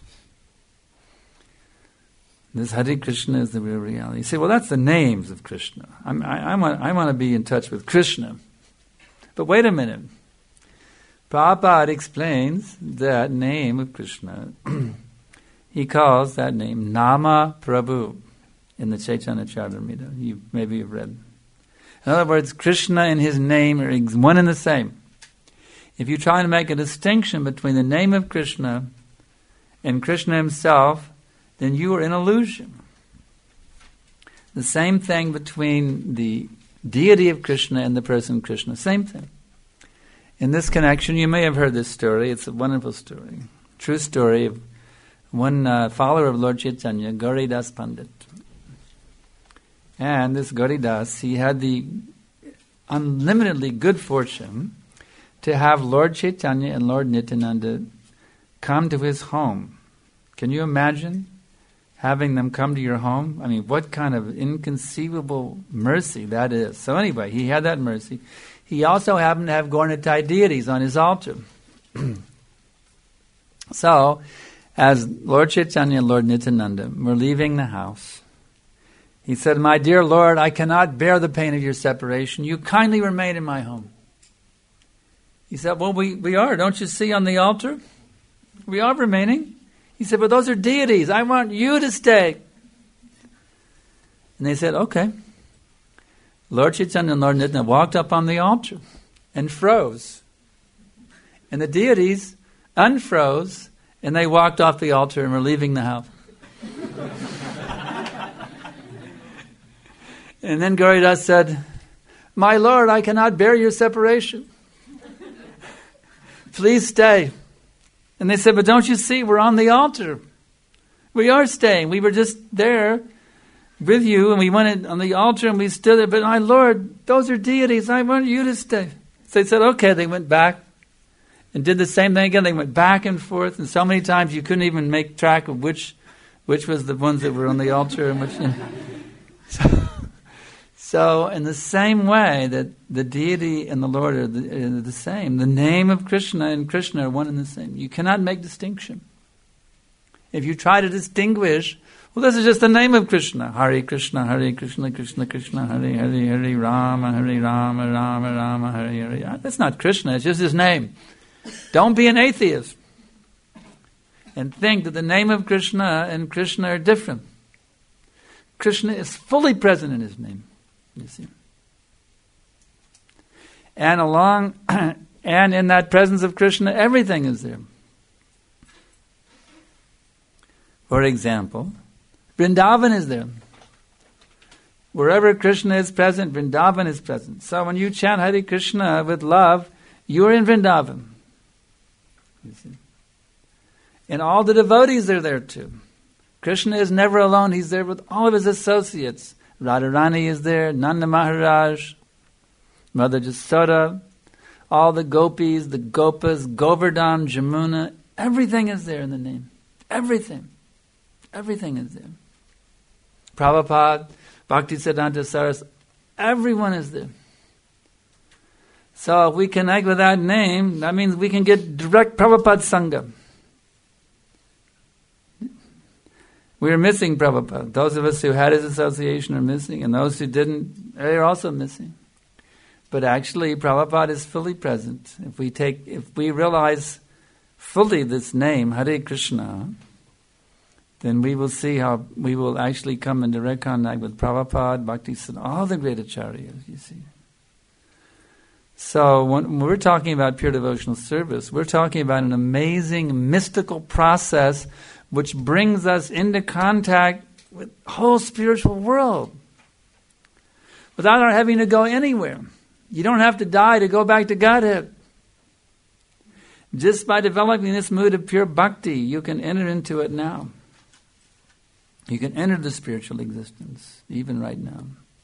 This Hare Krishna is the real reality. You say, well, that's the names of Krishna. I want to be in touch with Krishna. But wait a minute. Prabhupada explains that name of Krishna. He calls that name Nama Prabhu in the Chaitanya Charitamrita. Maybe you've read. In other words, Krishna and his name are one and the same. If you try to make a distinction between the name of Krishna and Krishna himself, then you are in illusion. The same thing between the deity of Krishna and the person Krishna. Same thing. In this connection, you may have heard this story. It's a wonderful story. True story of one follower of Lord Chaitanya, Gauridas Pandit. And this Gauridas, he had the unlimitedly good fortune to have Lord Chaitanya and Lord Nityananda come to his home. Can you imagine having them come to your home? I mean, what kind of inconceivable mercy that is. So anyway, he had that mercy. He also happened to have Gauranitai deities on his altar. So, as Lord Chaitanya and Lord Nityananda were leaving the house, he said, "My dear Lord, I cannot bear the pain of your separation. You kindly remain in my home." He said, "Well, we are. Don't you see on the altar? We are remaining." He said, "But those are deities. I want you to stay." And they said, "Okay." Lord Chaitanya and Lord Nityananda walked up on the altar and froze. And the deities unfroze, and they walked off the altar and were leaving the house. And then Gauridas said, "My Lord, I cannot bear your separation. Please stay." And they said, "But don't you see, we're on the altar. We are staying. We were just there with you, and we went on the altar, and we stood there. But my Lord, those are deities. I want you to stay." So they said, "Okay." They went back and did the same thing again. They went back and forth, and so many times you couldn't even make track of which was the ones that were on the altar and which. So in the same way that the deity and the Lord are the same, the name of Krishna and Krishna are one and the same. You cannot make distinction. If you try to distinguish, well, this is just the name of Krishna. Hare Krishna, Krishna Krishna, Hare Hare, Hare Rama, Rama Rama, Hare Hare. That's not Krishna, it's just his name. Don't be an atheist and think that the name of Krishna and Krishna are different. Krishna is fully present in his name. You see, and and in that presence of Krishna, everything is there. For example, Vrindavan is there. Wherever Krishna is present, Vrindavan is present. So when you chant Hare Krishna with love, you are in Vrindavan. You see, and all the devotees are there too. Krishna is never alone; he's there with all of his associates. Radharani is there, Nanda Maharaj, Mother Jasoda, all the gopis, the gopas, Govardhan, Jamuna, everything is there in the name. Everything. Everything is there. Prabhupada, Bhaktisiddhanta Saraswati, everyone is there. So if we connect with that name, that means we can get direct Prabhupada Sangha. We're missing Prabhupada. Those of us who had his association are missing, and those who didn't, they're also missing. But actually, Prabhupada is fully present. If we realize fully this name, Hare Krishna, then we will see how we will actually come in direct contact with Prabhupada, Bhaktisiddhanta, all the great acharyas, you see. So when we're talking about pure devotional service, we're talking about an amazing mystical process which brings us into contact with the whole spiritual world without our having to go anywhere. You don't have to die to go back to Godhead. Just by developing this mood of pure bhakti, you can enter into it now. You can enter the spiritual existence, even right now.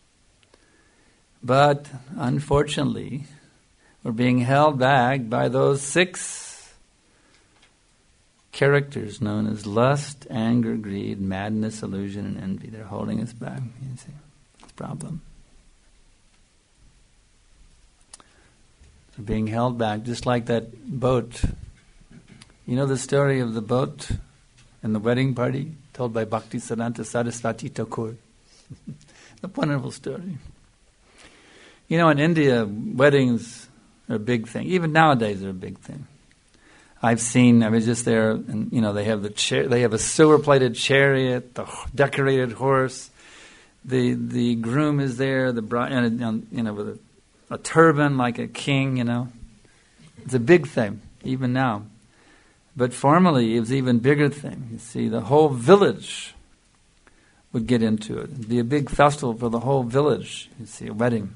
But, unfortunately, we're being held back by those 6 characters known as lust, anger, greed, madness, illusion, and envy. They're holding us back, you see. It's a problem. We're being held back, just like that boat. You know the story of the boat and the wedding party told by Bhaktisiddhanta Saraswati Thakur? A wonderful story. You know, in India, weddings are a big thing. Even nowadays, they're a big thing. I was just there, and they have they have a silver-plated chariot, the decorated horse. The groom is there, the bride, with a turban like a king. It's a big thing, even now. But formerly, it was an even bigger thing. You see, the whole village would get into it. It'd be a big festival for the whole village. You see, a wedding.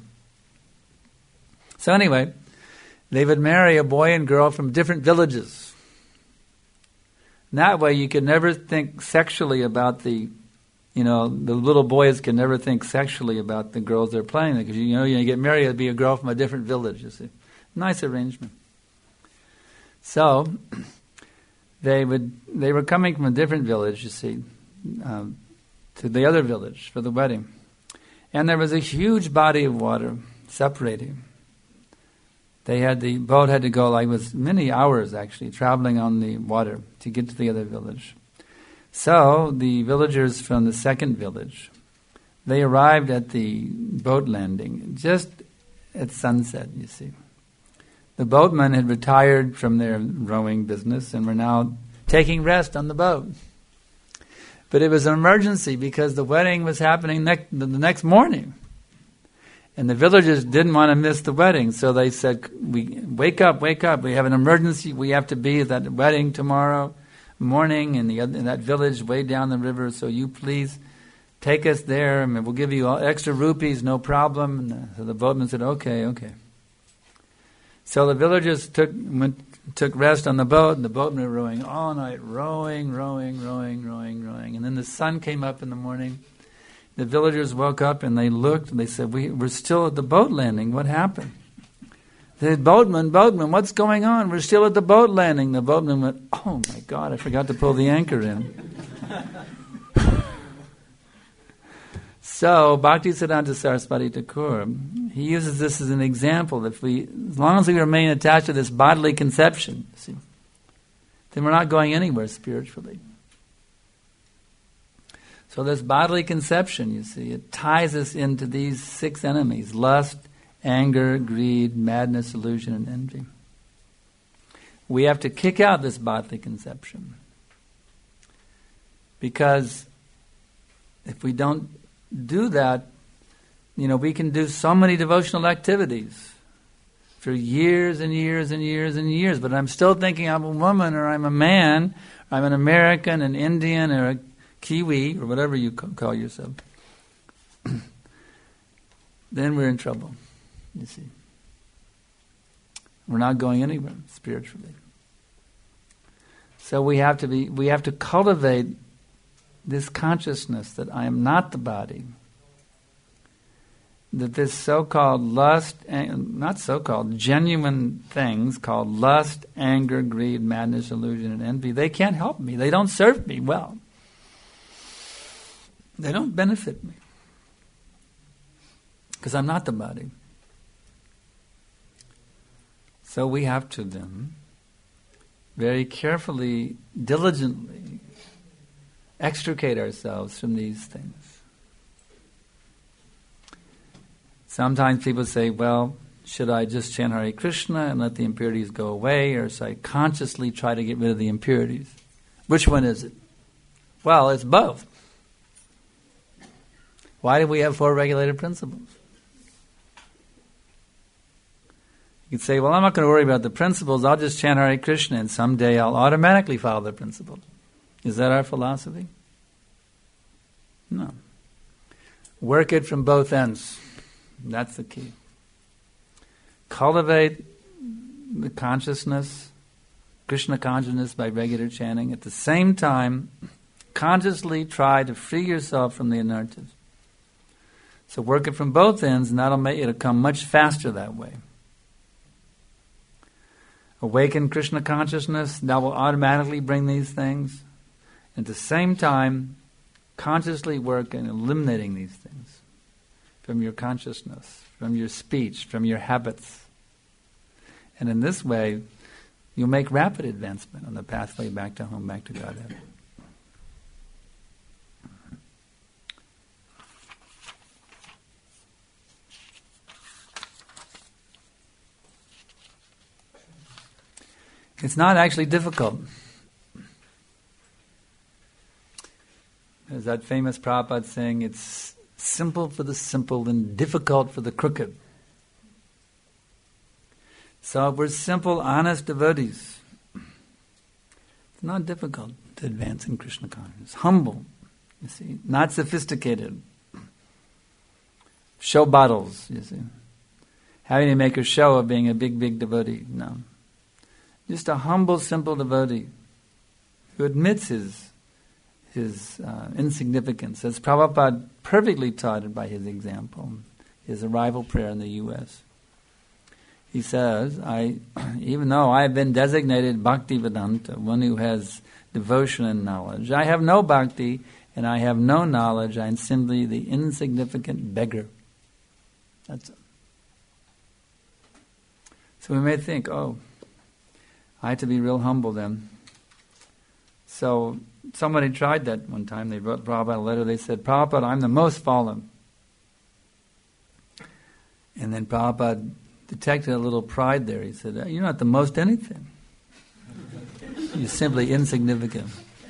So anyway, they would marry a boy and girl from different villages. And that way you could never think sexually about the little boys can never think sexually about the girls they're playing with, because you get married, it'd be a girl from a different village, you see. Nice arrangement. So, they were coming from a different village, you see, to the other village for the wedding. And there was a huge body of water separating. The boat had to go, it was many hours actually, traveling on the water to get to the other village. So the villagers from the second village, they arrived at the boat landing just at sunset, you see. The boatmen had retired from their rowing business and were now taking rest on the boat. But it was an emergency because the wedding was happening the next morning. And the villagers didn't want to miss the wedding, so they said, wake up, we have an emergency, we have to be at that wedding tomorrow morning in that village way down the river, so you please take us there, and we'll give you extra rupees, no problem. And so the boatman said, okay. So the villagers took rest on the boat, and the boatmen were rowing all night, rowing. And then the sun came up in the morning. The villagers woke up and they looked and they said, we're still at the boat landing. What happened? They said, boatman, what's going on? We're still at the boat landing. The boatman went, oh my God, I forgot to pull the anchor in. So, Bhaktisiddhanta Saraswati Thakur, he uses this as an example. As long as we remain attached to this bodily conception, see, then we're not going anywhere spiritually. So this bodily conception, you see, it ties us into these 6 enemies: lust, anger, greed, madness, illusion, and envy. We have to kick out this bodily conception. Because if we don't do that, we can do so many devotional activities for years and years and years and years, but I'm still thinking I'm a woman, or I'm a man, or I'm an American, an Indian, or a Kiwi, or whatever you call yourself. Then we're in trouble, you see. We're not going anywhere spiritually. So we have to cultivate this consciousness that I am not the body. That this so-called lust, not so-called, genuine things called lust, anger, greed, madness, illusion, and envy, they can't help me. They don't serve me well. They don't benefit me. Because I'm not the body. So we have to then very carefully, diligently extricate ourselves from these things. Sometimes people say, well, should I just chant Hare Krishna and let the impurities go away, or should I consciously try to get rid of the impurities? Which one is it? Well, it's both. Why do we have 4 regulated principles? You could say, well, I'm not going to worry about the principles, I'll just chant Hare Krishna and someday I'll automatically follow the principles. Is that our philosophy? No. Work it from both ends. That's the key. Cultivate the consciousness, Krishna consciousness by regular chanting. At the same time, consciously try to free yourself from the anarthas. So work it from both ends, and it'll come much faster that way. Awaken Krishna consciousness, that will automatically bring these things. At the same time, consciously work in eliminating these things from your consciousness, from your speech, from your habits. And in this way, you'll make rapid advancement on the pathway back to home, back to Godhead. It's not actually difficult. There's that famous Prabhupada saying, it's simple for the simple and difficult for the crooked. So if we're simple, honest devotees, it's not difficult to advance in Krishna consciousness. Humble, you see, not sophisticated. Show bottles, you see. Having to make a show of being a big, big devotee, no. Just a humble, simple devotee who admits his insignificance, as Prabhupada perfectly taught it by his example, his arrival prayer in the U.S. He says, even though I have been designated Bhaktivedanta, one who has devotion and knowledge, I have no bhakti and I have no knowledge. I am simply the insignificant beggar. That's it. So we may think, I have to be real humble then. So somebody tried that one time. They wrote Prabhupada a letter. They said, Prabhupada, I'm the most fallen. And then Prabhupada detected a little pride there. He said, you're not the most anything. You're simply insignificant.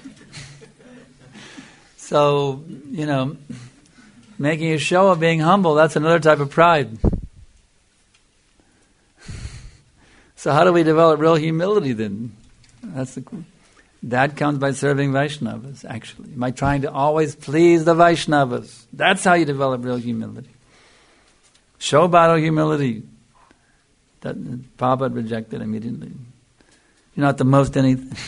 So, making a show of being humble, that's another type of pride. So how do we develop real humility then? That comes by serving Vaishnavas, actually. By trying to always please the Vaishnavas. That's how you develop real humility. Show bottle humility. That Prabhupada rejected immediately. You're not the most anything.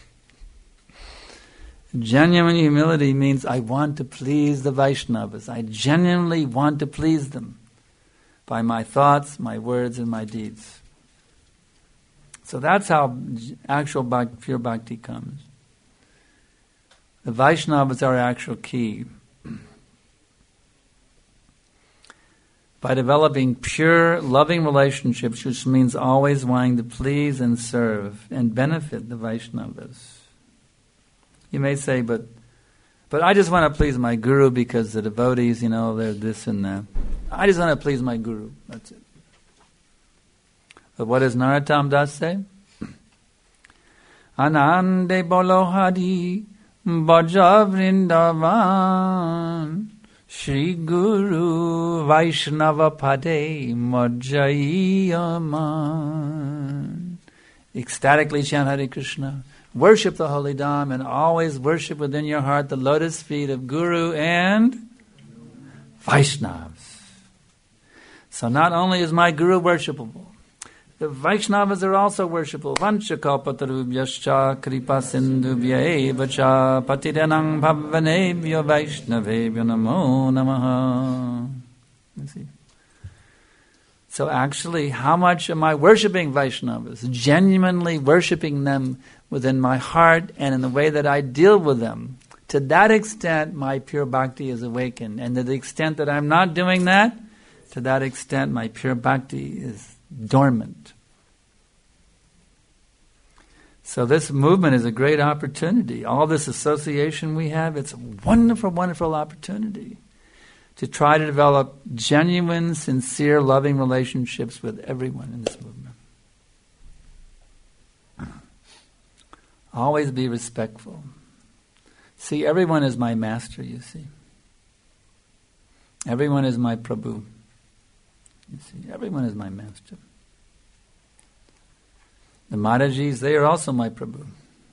Genuine humility means I want to please the Vaishnavas. I genuinely want to please them by my thoughts, my words, and my deeds. So that's how actual pure bhakti comes. The Vaishnavas are our actual key. By developing pure, loving relationships, which means always wanting to please and serve and benefit the Vaishnavas. You may say, but I just want to please my guru because the devotees, they're this and that. I just want to please my guru. That's it. But what does Narottam Das say? Anande bolo hari bhaja vrindavan Shri Guru Vaishnava Pade Madhyayaman. Ecstatically chant Hare Krishna. Worship the holy Dham and always worship within your heart the lotus feet of Guru and Vaishnavas. So not only is my Guru worshipable, the Vaishnavas are also worshipable. Vanchakalpatarubhyascha kripa sindhubhya evacha patiranang bhavanebhyo vaishnavebhyo namo namaha. You see? So actually, how much am I worshipping Vaishnavas? Genuinely worshipping them within my heart and in the way that I deal with them. To that extent, my pure bhakti is awakened. And to the extent that I'm not doing that, to that extent, my pure bhakti is dormant. So this movement is a great opportunity. All this association we have, it's a wonderful, wonderful opportunity to try to develop genuine, sincere, loving relationships with everyone in this movement. Always be respectful. See, everyone is my master, you see. Everyone is my Prabhu. You see, everyone is my master. The Matajis, they are also my Prabhu.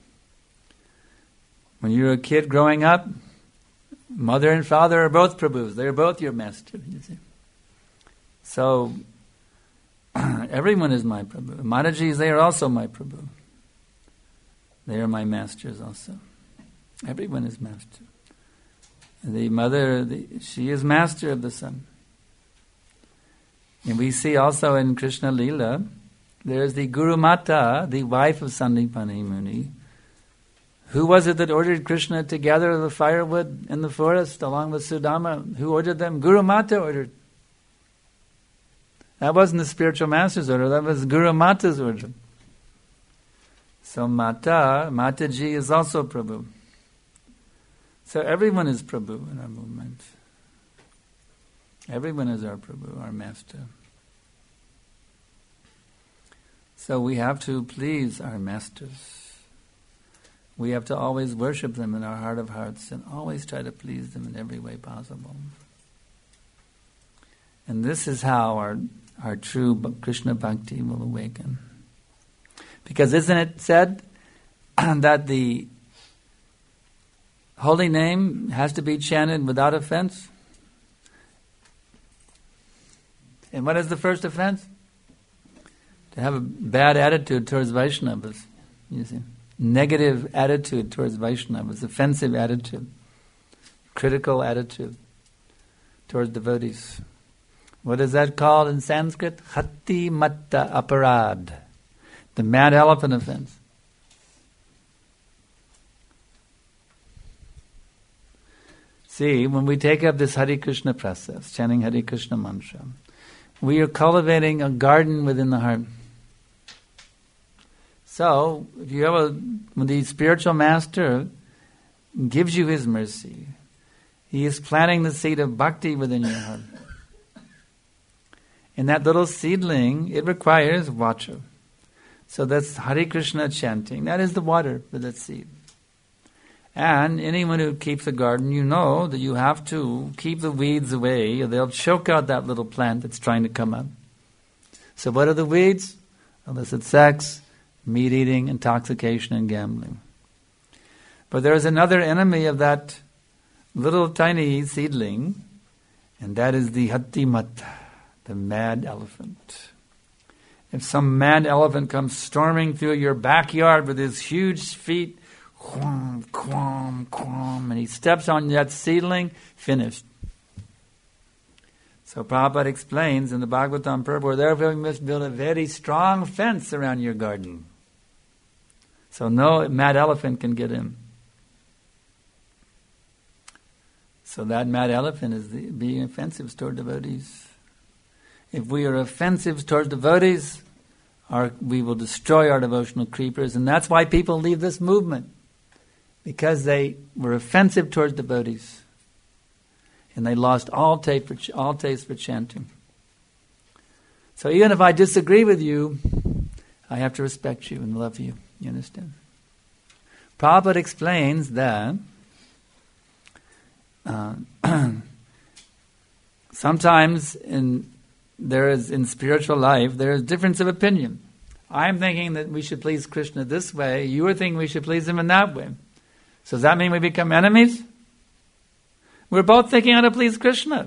When you're a kid growing up, mother and father are both Prabhus. They're both your master, you see. So, everyone is my Prabhu. The Matajis, they are also my Prabhu. They are my masters also. Everyone is master. The mother, she is master of the son. And we see also in Krishna Leela, there is the Guru Mata, the wife of Sandipani Muni. Who was it that ordered Krishna to gather the firewood in the forest along with Sudama? Who ordered them? Guru Mata ordered. That wasn't the spiritual master's order, that was Guru Mata's order. So Mataji is also Prabhu. So everyone is Prabhu in our movement. Everyone is our Prabhu, our master. So we have to please our masters. We have to always worship them in our heart of hearts and always try to please them in every way possible. And this is how our true Krishna Bhakti will awaken. Because isn't it said that the holy name has to be chanted without offense? And what is the first offense? To have a bad attitude towards Vaishnavas. You see, negative attitude towards Vaishnavas, offensive attitude, critical attitude towards devotees. What is that called in Sanskrit? Hatti matta aparad. The mad elephant offense. See, when we take up this Hare Krishna process, chanting Hare Krishna mantra, we are cultivating a garden within the heart. So, if you have when the spiritual master gives you his mercy, he is planting the seed of bhakti within your heart. And that little seedling, it requires water. So that's Hare Krishna chanting. That is the water for that seed. And anyone who keeps a garden, you know that you have to keep the weeds away, or they'll choke out that little plant that's trying to come up. So what are the weeds? Illicit sex, meat eating, intoxication, and gambling. But there is another enemy of that little tiny seedling, and that is the Hatti Matta, the mad elephant. If some mad elephant comes storming through your backyard with his huge feet, quam, quam, quam, and he steps on that seedling, finished. So Prabhupada explains in the Bhagavatam Purport, therefore you must build a very strong fence around your garden. So no mad elephant can get in. So that mad elephant is being offensive toward devotees. If we are offensive towards devotees, we will destroy our devotional creepers, and that's why people leave this movement. Because they were offensive towards devotees. And they lost all taste for chanting. So even if I disagree with you, I have to respect you and love you. You understand? Prabhupada explains that sometimes in spiritual life there is difference of opinion. I'm thinking that we should please Krishna this way. You are thinking we should please him in that way. So does that mean we become enemies? We're both thinking how to please Krishna.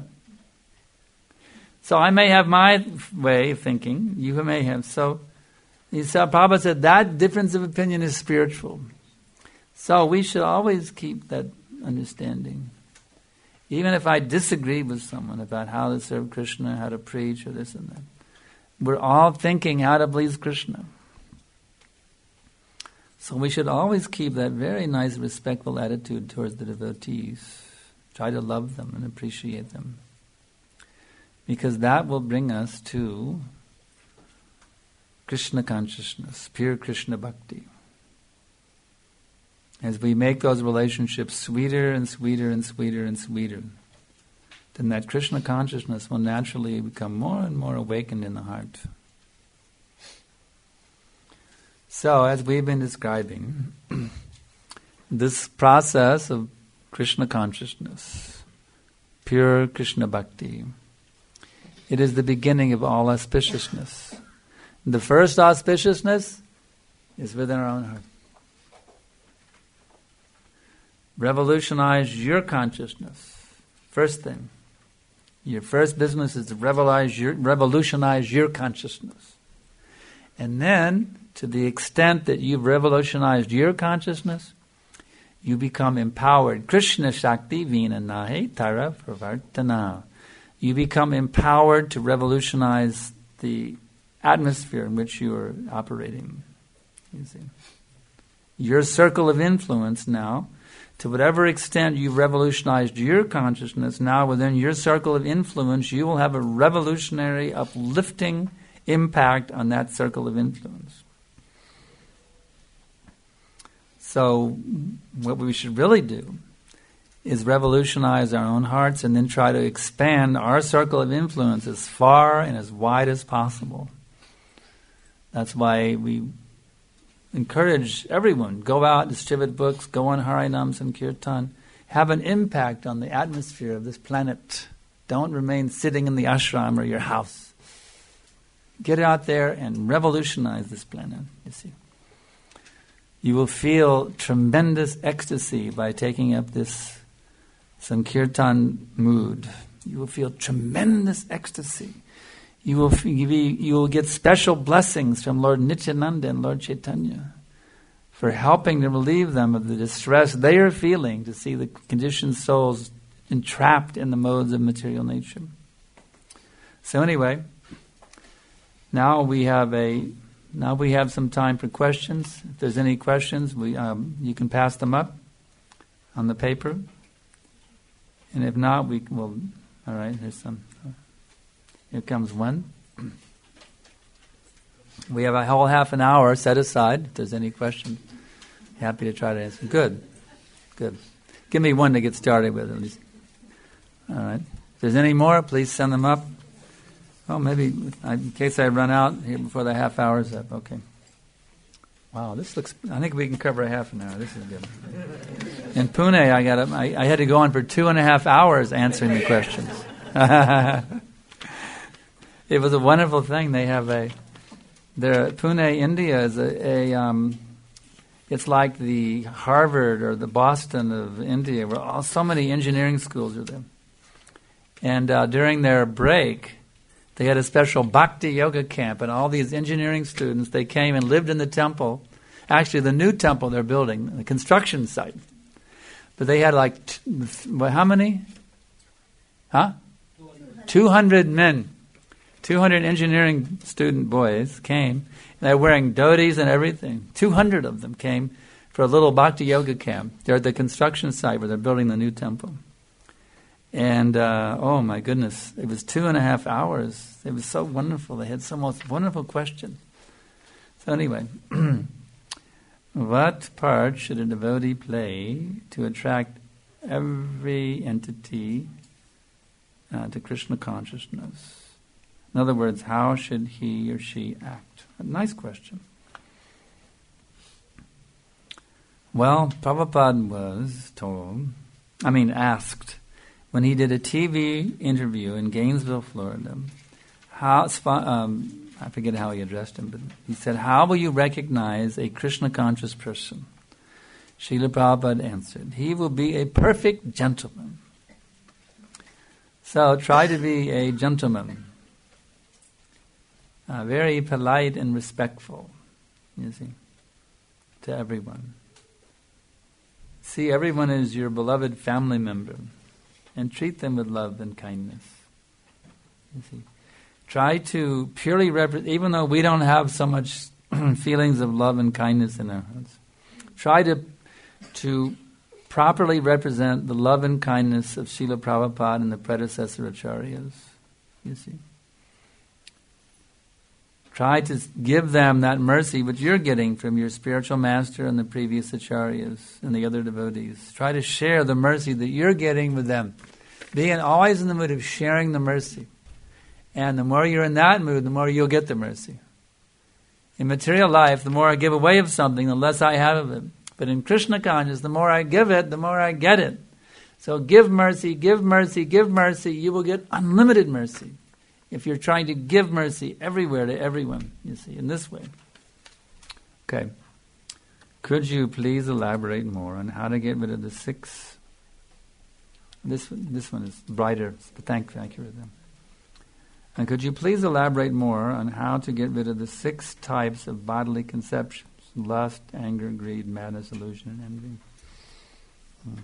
So I may have my way of thinking, you may have. So Prabhupada said that difference of opinion is spiritual. So we should always keep that understanding. Even if I disagree with someone about how to serve Krishna, how to preach, or this and that. We're all thinking how to please Krishna. So we should always keep that very nice, respectful attitude towards the devotees. Try to love them and appreciate them. Because that will bring us to Krishna consciousness, pure Krishna bhakti. As we make those relationships sweeter and sweeter and sweeter and sweeter, then that Krishna consciousness will naturally become more and more awakened in the heart. So, as we've been describing, this process of Krishna consciousness, pure Krishna bhakti, it is the beginning of all auspiciousness. The first auspiciousness is within our own heart. Revolutionize your consciousness. First thing. Your first business is to revolutionize your consciousness. And then, to the extent that you've revolutionized your consciousness, you become empowered. Krishna Shakti Vina Nahe Tara Pravartana. You become empowered to revolutionize the atmosphere in which you are operating. You see. Your circle of influence now, to whatever extent you've revolutionized your consciousness, now within your circle of influence, you will have a revolutionary, uplifting impact on that circle of influence. So, what we should really do is revolutionize our own hearts and then try to expand our circle of influence as far and as wide as possible. That's why we encourage everyone, go out, distribute books, go on Harinams and Kirtan, have an impact on the atmosphere of this planet. Don't remain sitting in the ashram or your house. Get out there and revolutionize this planet, you see. You will feel tremendous ecstasy by taking up this Sankirtan mood. You will feel tremendous ecstasy. You will get special blessings from Lord Nityananda and Lord Chaitanya for helping to relieve them of the distress they are feeling to see the conditioned souls entrapped in the modes of material nature. So anyway, now we have some time for questions. If there's any questions, you can pass them up on the paper. And if not, we will. All right, here's some. Here comes one. We have a whole half an hour set aside. If there's any questions, happy to try to answer. Good. Give me one to get started with at least. All right. If there's any more, please send them up. Oh, maybe in case I run out here before the half hour's up. Okay. Wow, this looks. I think we can cover a half an hour. This is good. In Pune, I had to go on for 2.5 hours answering the questions. It was a wonderful thing. They have Pune, India is it's like the Harvard or the Boston of India, where so many engineering schools are there. And during their break, they had a special bhakti yoga camp, and all these engineering students, they came and lived in the temple. Actually, the new temple they're building, the construction site. But they had how many? 200 men. 200 engineering student boys came. And they're wearing dhotis and everything. 200 of them came for a little bhakti yoga camp. They're at the construction site where they're building the new temple. And, oh my goodness, it was 2.5 hours. It was so wonderful. They had some most wonderful questions. So anyway, what part should a devotee play to attract every entity to Krishna consciousness? In other words, how should he or she act? A nice question. Well, Prabhupada was asked, when he did a TV interview in Gainesville, Florida, I forget how he addressed him, but he said, how will you recognize a Krishna-conscious person? Srila Prabhupada answered, he will be a perfect gentleman. So try to be a gentleman. Very polite and respectful, you see, to everyone. See everyone as your beloved family member and treat them with love and kindness. You see, try to purely represent, even though we don't have so much feelings of love and kindness in our hearts, Try to properly represent the love and kindness of Srila Prabhupada and the predecessor acharyas. You see. Try to give them that mercy which you're getting from your spiritual master and the previous acharyas and the other devotees. Try to share the mercy that you're getting with them. Being always in the mood of sharing the mercy. And the more you're in that mood, the more you'll get the mercy. In material life, the more I give away of something, the less I have of it. But in Krishna consciousness, the more I give it, the more I get it. So give mercy, give mercy, give mercy. You will get unlimited mercy. If you're trying to give mercy everywhere to everyone, you see, in this way. Okay. Could you please elaborate more on how to get rid of the 6? This one is brighter. Thank you for them. And could you please elaborate more on how to get rid of the 6 types of bodily conceptions? Lust, anger, greed, madness, illusion, and envy.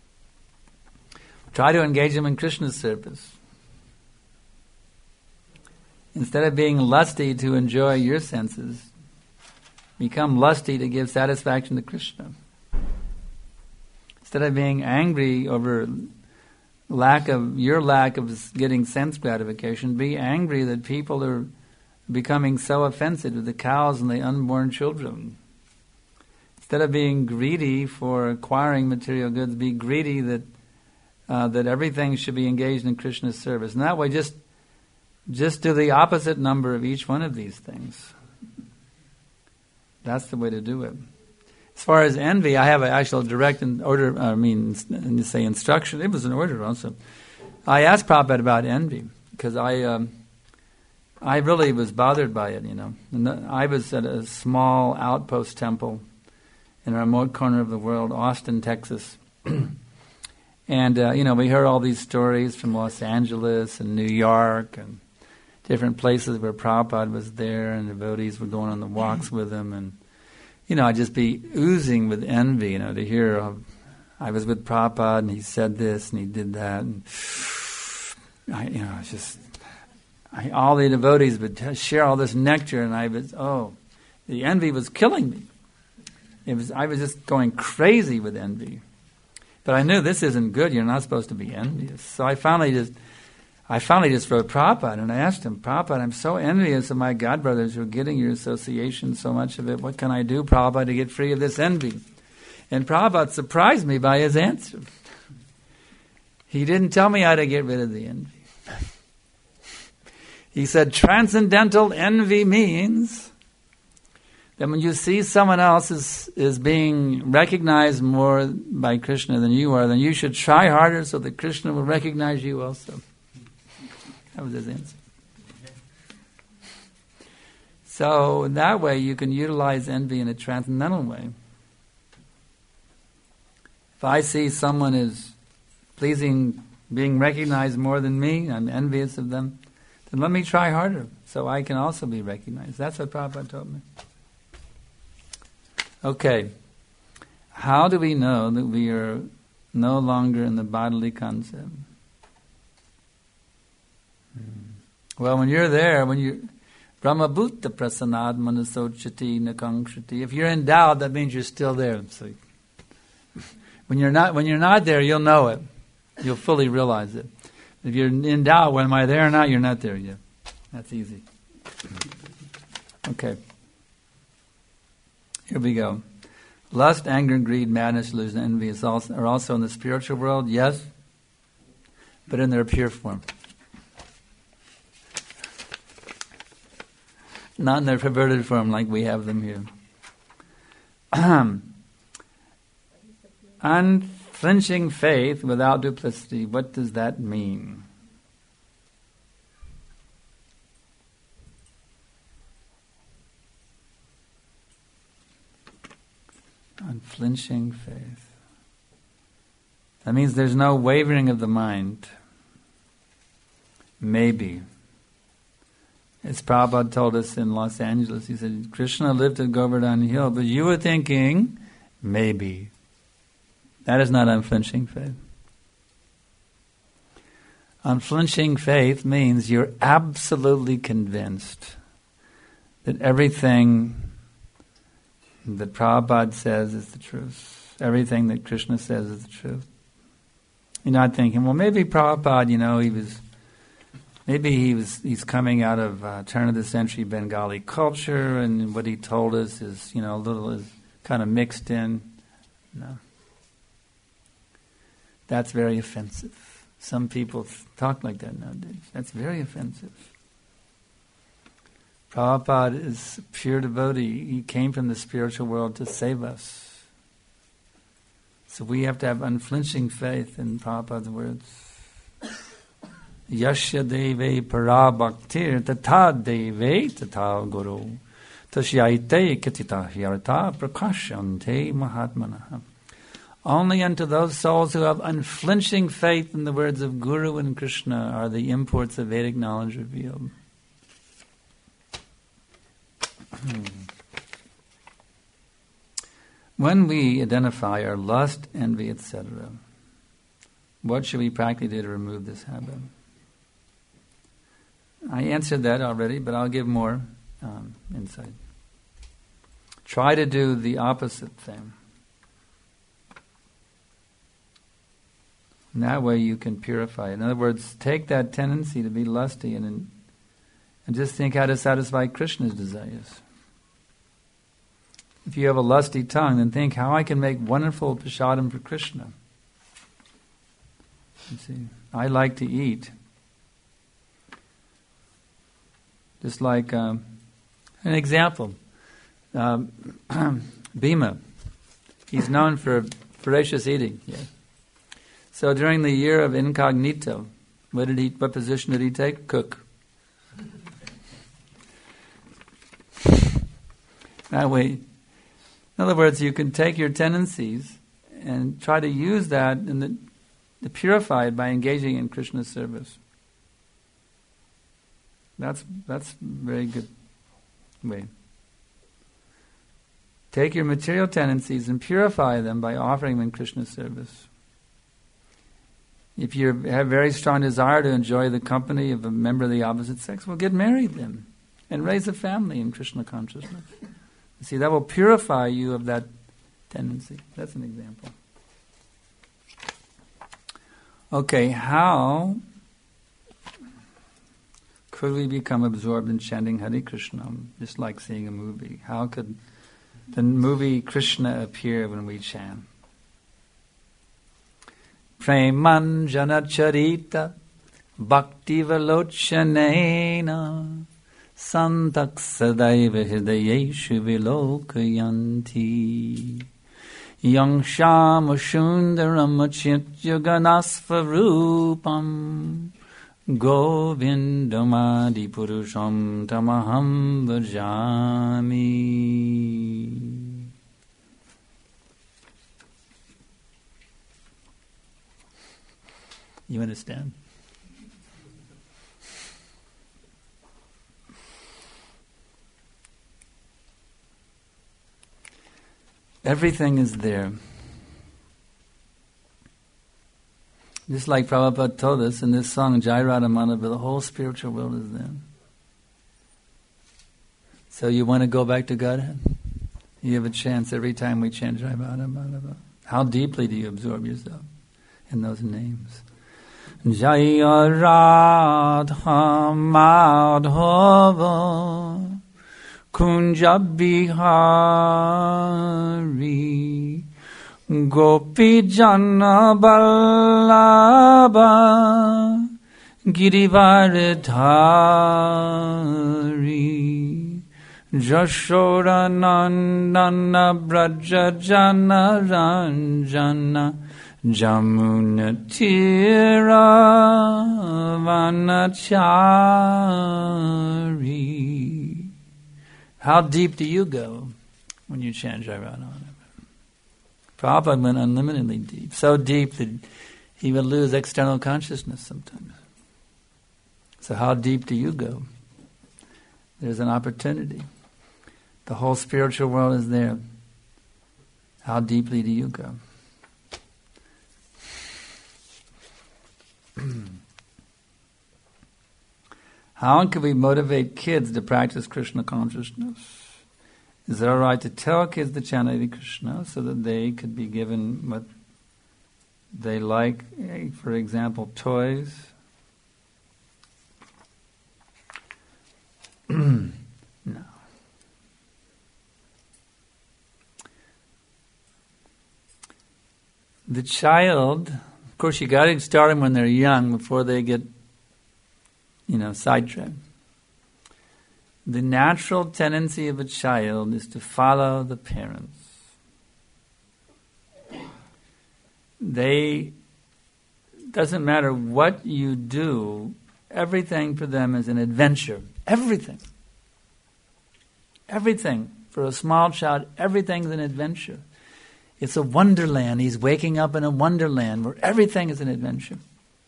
Try to engage them in Krishna's service. Instead of being lusty to enjoy your senses, become lusty to give satisfaction to Krishna. Instead of being angry over your lack of getting sense gratification, be angry that people are becoming so offensive with the cows and the unborn children. Instead of being greedy for acquiring material goods, be greedy that everything should be engaged in Krishna's service. And that way, just do the opposite number of each one of these things. That's the way to do it. As far as envy, I have an actual direct instruction. It was an order also. I asked Prabhupada about envy because I really was bothered by it, And I was at a small outpost temple in a remote corner of the world, Austin, Texas. And, we heard all these stories from Los Angeles and New York and different places where Prabhupada was there and devotees were going on the walks with him. And, I'd just be oozing with envy, to hear I was with Prabhupada and he said this and he did that. And, all the devotees would share all this nectar and the envy was killing me. I was just going crazy with envy. But I knew this isn't good. You're not supposed to be envious. So I finally just wrote Prabhupada and I asked him, Prabhupada, I'm so envious of my godbrothers who are getting your association, so much of it. What can I do, Prabhupada, to get free of this envy? And Prabhupada surprised me by his answer. He didn't tell me how to get rid of the envy. He said, transcendental envy means that when you see someone else is being recognized more by Krishna than you are, then you should try harder so that Krishna will recognize you also. That was his answer. So in that way you can utilize envy in a transcendental way. If I see someone is pleasing, being recognized more than me, I'm envious of them, then let me try harder so I can also be recognized. That's what Prabhupada told me. Okay. How do we know that we are no longer in the bodily concept? Well, when you're there, Brahmabhuta prasanad manasochati nakangshati. If you're in doubt, that means you're still there. So when you're not there, you'll know it. You'll fully realize it. If you're in doubt, well, am I there or not? You're not there yet. That's easy. Okay. Here we go. Lust, anger, greed, madness, illusion, envy are also in the spiritual world, yes, but in their pure form. Not in their perverted form like we have them here. Unflinching faith without duplicity, what does that mean? Unflinching faith. That means there's no wavering of the mind. Maybe. As Prabhupada told us in Los Angeles, he said, Krishna lived at Govardhan Hill, but you were thinking, maybe. That is not unflinching faith. Unflinching faith means you're absolutely convinced that everything that Prabhupada says is the truth. Everything that Krishna says is the truth. You're not thinking, well, maybe Prabhupada, he's coming out of turn of the century Bengali culture, and what he told us is, a little is kind of mixed in. No. That's very offensive. Some people talk like that nowadays. That's very offensive. Prabhupada is a pure devotee. He came from the spiritual world to save us. So we have to have unflinching faith in Prabhupada's words. Yasya deve para bhaktir tata deve tata guru tasyaite katita hyarta prakashante mahatmana. Only unto those souls who have unflinching faith in the words of Guru and Krishna are the imports of Vedic knowledge revealed. When we identify our lust, envy, etc., what should we practically do to remove this habit? I answered that already, but I'll give more insight. Try to do the opposite thing. And that way you can purify it. In other words, take that tendency to be lusty and just think how to satisfy Krishna's desires. If you have a lusty tongue, then think how I can make wonderful prasadam for Krishna. You see, I like to eat. Just like an example, Bhima, he's known for voracious eating. Yeah. So during the year of incognito, what position did he take? Cook. That way, in other words, you can take your tendencies and try to use that to purify it by engaging in Krishna's service. That's a very good way. Take your material tendencies and purify them by offering them in Krishna's service. If you have very strong desire to enjoy the company of a member of the opposite sex, well, get married then and raise a family in Krishna consciousness. You see, that will purify you of that tendency. That's an example. Okay, how could we become absorbed in chanting Hare Krishna, just like seeing a movie? How could the movie Krishna appear when we chant? Premanjana charita bhakti valochanena santak sadaiva hridayeshu vilokayanti yang shama shundaram achyuganasvarupam govindamadi purusham tamaham bhajami. You understand? Everything is there. Just like Prabhupada told us in this song, Jai Radha Madhava, the whole spiritual world is there. So you want to go back to Godhead? You have a chance every time we chant Jai Radha Madhava. How deeply do you absorb yourself in those names? Jaya Radha Madhava Kunja Bihari Gopi Jana Vallabha Girivaradhari Jashoda Nandana Braja Jana Ranjana Jamuna Tira Vanachari. How deep do you go when you chant Jai Radha Madhava? Prabhupada went unlimitedly deep, so deep that he would lose external consciousness sometimes. So how deep do you go? There's an opportunity. The whole spiritual world is there. How deeply do you go? How can we motivate kids to practice Krishna consciousness? Is it all right to tell kids to chant Hare Krishna so that they could be given what they like, for example, toys? No. The child, of course, you got to start them when they're young before they get, sidetracked. The natural tendency of a child is to follow the parents. Doesn't matter what you do, everything for them is an adventure. Everything. Everything. For a small child, everything's an adventure. It's a wonderland. He's waking up in a wonderland where everything is an adventure.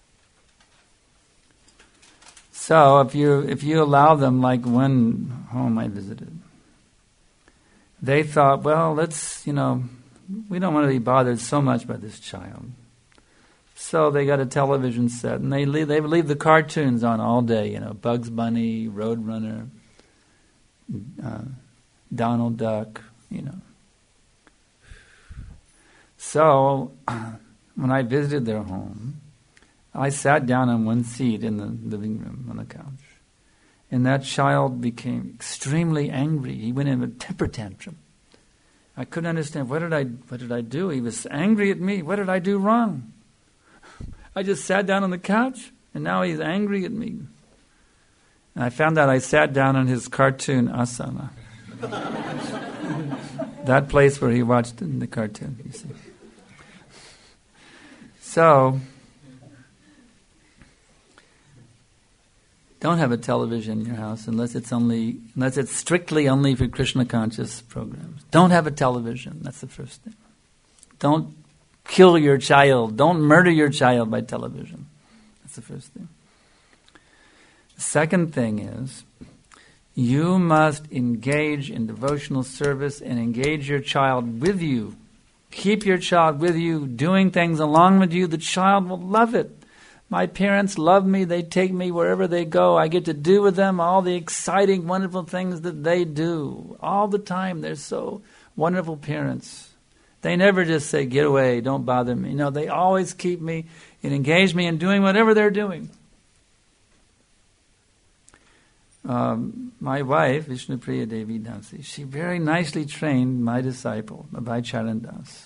So if you allow them, like one home I visited, they thought, well, let's, we don't want to be bothered so much by this child. So they got a television set, and they would leave the cartoons on all day, Bugs Bunny, Roadrunner, Donald Duck, So when I visited their home, I sat down on one seat in the living room on the couch. And that child became extremely angry. He went in a temper tantrum. I couldn't understand, what did I do? He was angry at me. What did I do wrong? I just sat down on the couch, and now he's angry at me. And I found out I sat down on his cartoon asana. That place where he watched the cartoon, you see. So, don't have a television in your house unless it's strictly only for Krishna conscious programs. Don't have a television. That's the first thing. Don't kill your child. Don't murder your child by television. That's the first thing. The second thing is, you must engage in devotional service and engage your child with you. Keep your child with you, doing things along with you. The child will love it. My parents love me. They take me wherever they go. I get to do with them all the exciting, wonderful things that they do. All the time. They're so wonderful parents. They never just say, get away, don't bother me. No, they always keep me and engage me in doing whatever they're doing. My wife, Vishnupriya Devi Dasi, she very nicely trained my disciple, Abhay Charan Das.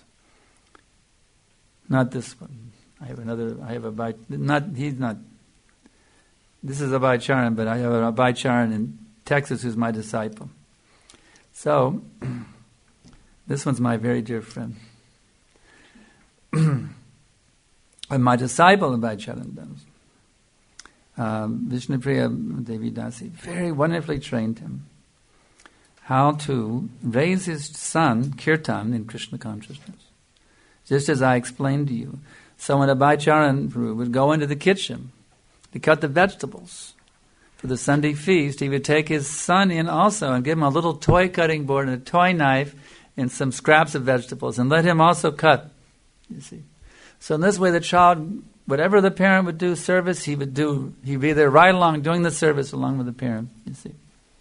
Not this one. This is Abhay Charan, but I have a Abhay Charan in Texas who's my disciple. So, this one's my very dear friend. And my disciple, Abhay Charan Das, Vishnupriya Devi Dasi, very wonderfully trained him how to raise his son, Kirtan, in Krishna consciousness. Just as I explained to you. So when Abhay Charan would go into the kitchen to cut the vegetables for the Sunday feast, he would take his son in also and give him a little toy cutting board and a toy knife and some scraps of vegetables and let him also cut, you see. So in this way the child, whatever the parent would do service, he would do. He'd be there right along doing the service along with the parent, you see.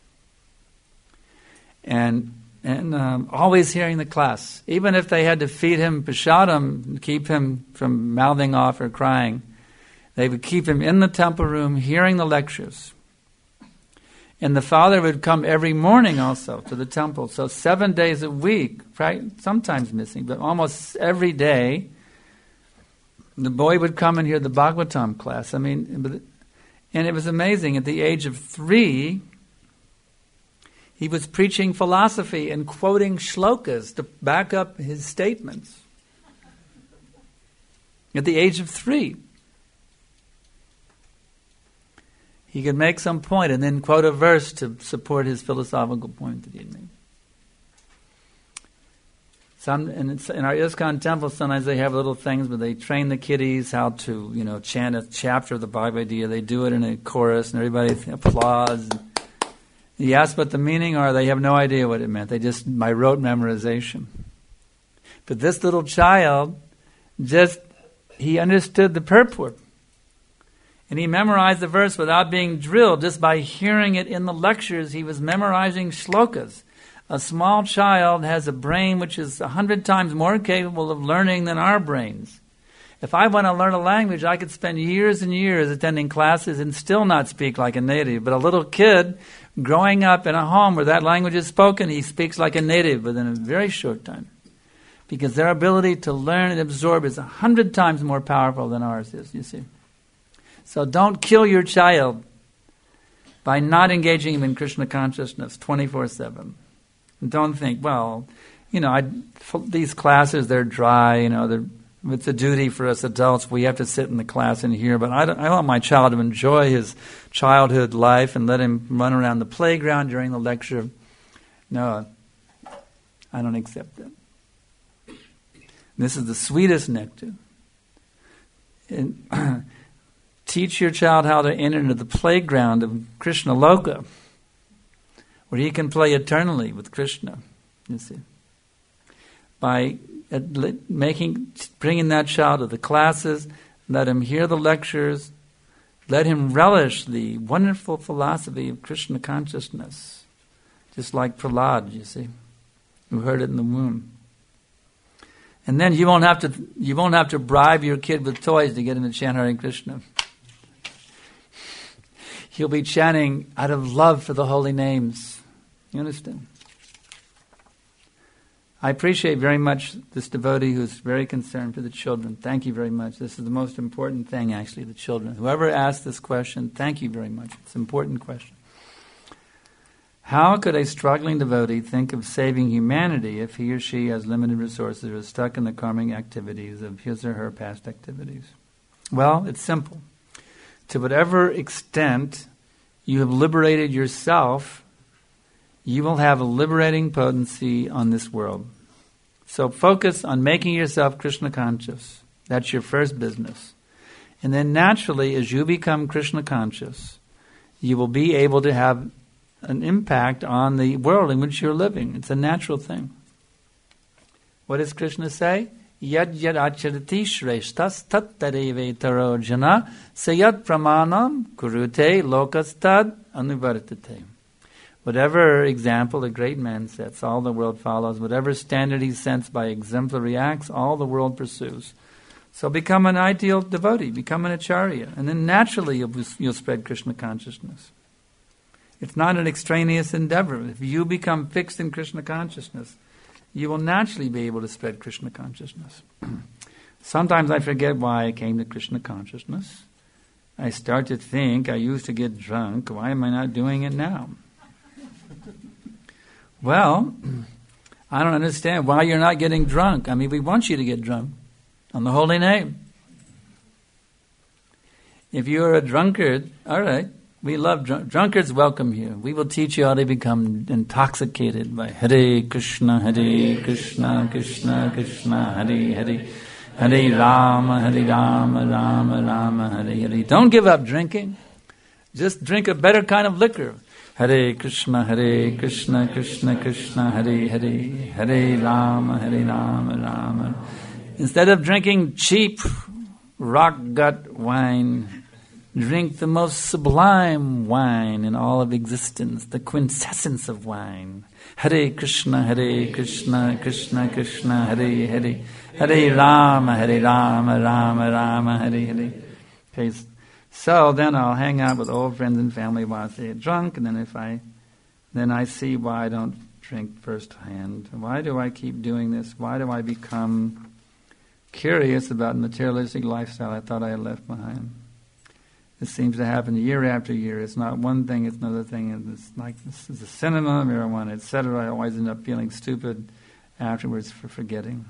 And always hearing the class. Even if they had to feed him prasadam, keep him from mouthing off or crying, they would keep him in the temple room hearing the lectures. And the father would come every morning also to the temple. So 7 days a week, right? Sometimes missing, but almost every day, the boy would come and hear the Bhagavatam class. And it was amazing. At the age of 3, he was preaching philosophy and quoting shlokas to back up his statements. At the age of 3. He could make some point and then quote a verse to support his philosophical point that he had made. In our ISKCON temple, sometimes they have little things where they train the kiddies how to, chant a chapter of the Bhagavad Gita. They do it in a chorus and everybody applauds. You ask what the meaning are, they have no idea what it meant. They just, by rote memorization. But this little child, he understood the purport. And he memorized the verse without being drilled, just by hearing it in the lectures. He was memorizing shlokas. A small child has a brain which is 100 times more capable of learning than our brains. If I want to learn a language, I could spend years and years attending classes and still not speak like a native. But a little kid growing up in a home where that language is spoken, he speaks like a native within a very short time. Because their ability to learn and absorb is 100 times more powerful than ours is, you see. So don't kill your child by not engaging him in Krishna consciousness 24/7. Don't think, well, these classes, they're dry, it's a duty for us adults. We have to sit in the class and hear, but I want my child to enjoy his childhood life and let him run around the playground during the lecture. No, I don't accept that. This is the sweetest nectar. And teach your child how to enter into the playground of Krishna Loka, where he can play eternally with Krishna, you see. By bringing that child to the classes, let him hear the lectures, let him relish the wonderful philosophy of Krishna consciousness, just like Prahlad, you see, who heard it in the womb. And then you won't have to bribe your kid with toys to get him to chant Hare Krishna. He'll be chanting out of love for the holy names. You understand? I appreciate very much this devotee who's very concerned for the children. Thank you very much. This is the most important thing, actually, the children. Whoever asked this question, thank you very much. It's an important question. How could a struggling devotee think of saving humanity if he or she has limited resources or is stuck in the karmic activities of his or her past activities? Well, it's simple. To whatever extent you have liberated yourself, you will have a liberating potency on this world. So focus on making yourself Krishna conscious. That's your first business. And then naturally, as you become Krishna conscious, you will be able to have an impact on the world in which you're living. It's a natural thing. What does Krishna say? Yad yad acharati shreshtas tat tareve taro jana sayad pramanam kurute lokastad anuvartate. Whatever example a great man sets, all the world follows. Whatever standard he sets by exemplary acts, all the world pursues. So become an ideal devotee, become an acharya, and then naturally you'll spread Krishna consciousness. It's not an extraneous endeavor. If you become fixed in Krishna consciousness, you will naturally be able to spread Krishna consciousness. Sometimes I forget why I came to Krishna consciousness. I start to think, I used to get drunk, why am I not doing it now? Well, I don't understand why you're not getting drunk. I mean, we want you to get drunk on the holy name. If you're a drunkard, all right, we love drunkards welcome here. We will teach you how to become intoxicated by Hare Krishna, Krishna Krishna, Hare Hare, Hare Rama, Rama Rama, Hare Hare. Don't give up drinking. Just drink a better kind of liquor. Hare Krishna, Krishna Krishna, Hare Hare, Hare Rama, Rama. Instead of drinking cheap rock gut wine, drink the most sublime wine in all of existence, the quintessence of wine. Hare Krishna, Krishna Krishna, Hare Hare, Hare Rama, Rama, Hare Hare. Okay, so then I'll hang out with old friends and family while I get drunk, and then I see why I don't drink firsthand. Why do I keep doing this? Why do I become curious about materialistic lifestyle I thought I had left behind? This seems to happen year after year. It's not one thing, it's another thing. And it's like this is a cinema, marijuana, etc. I always end up feeling stupid afterwards for forgetting.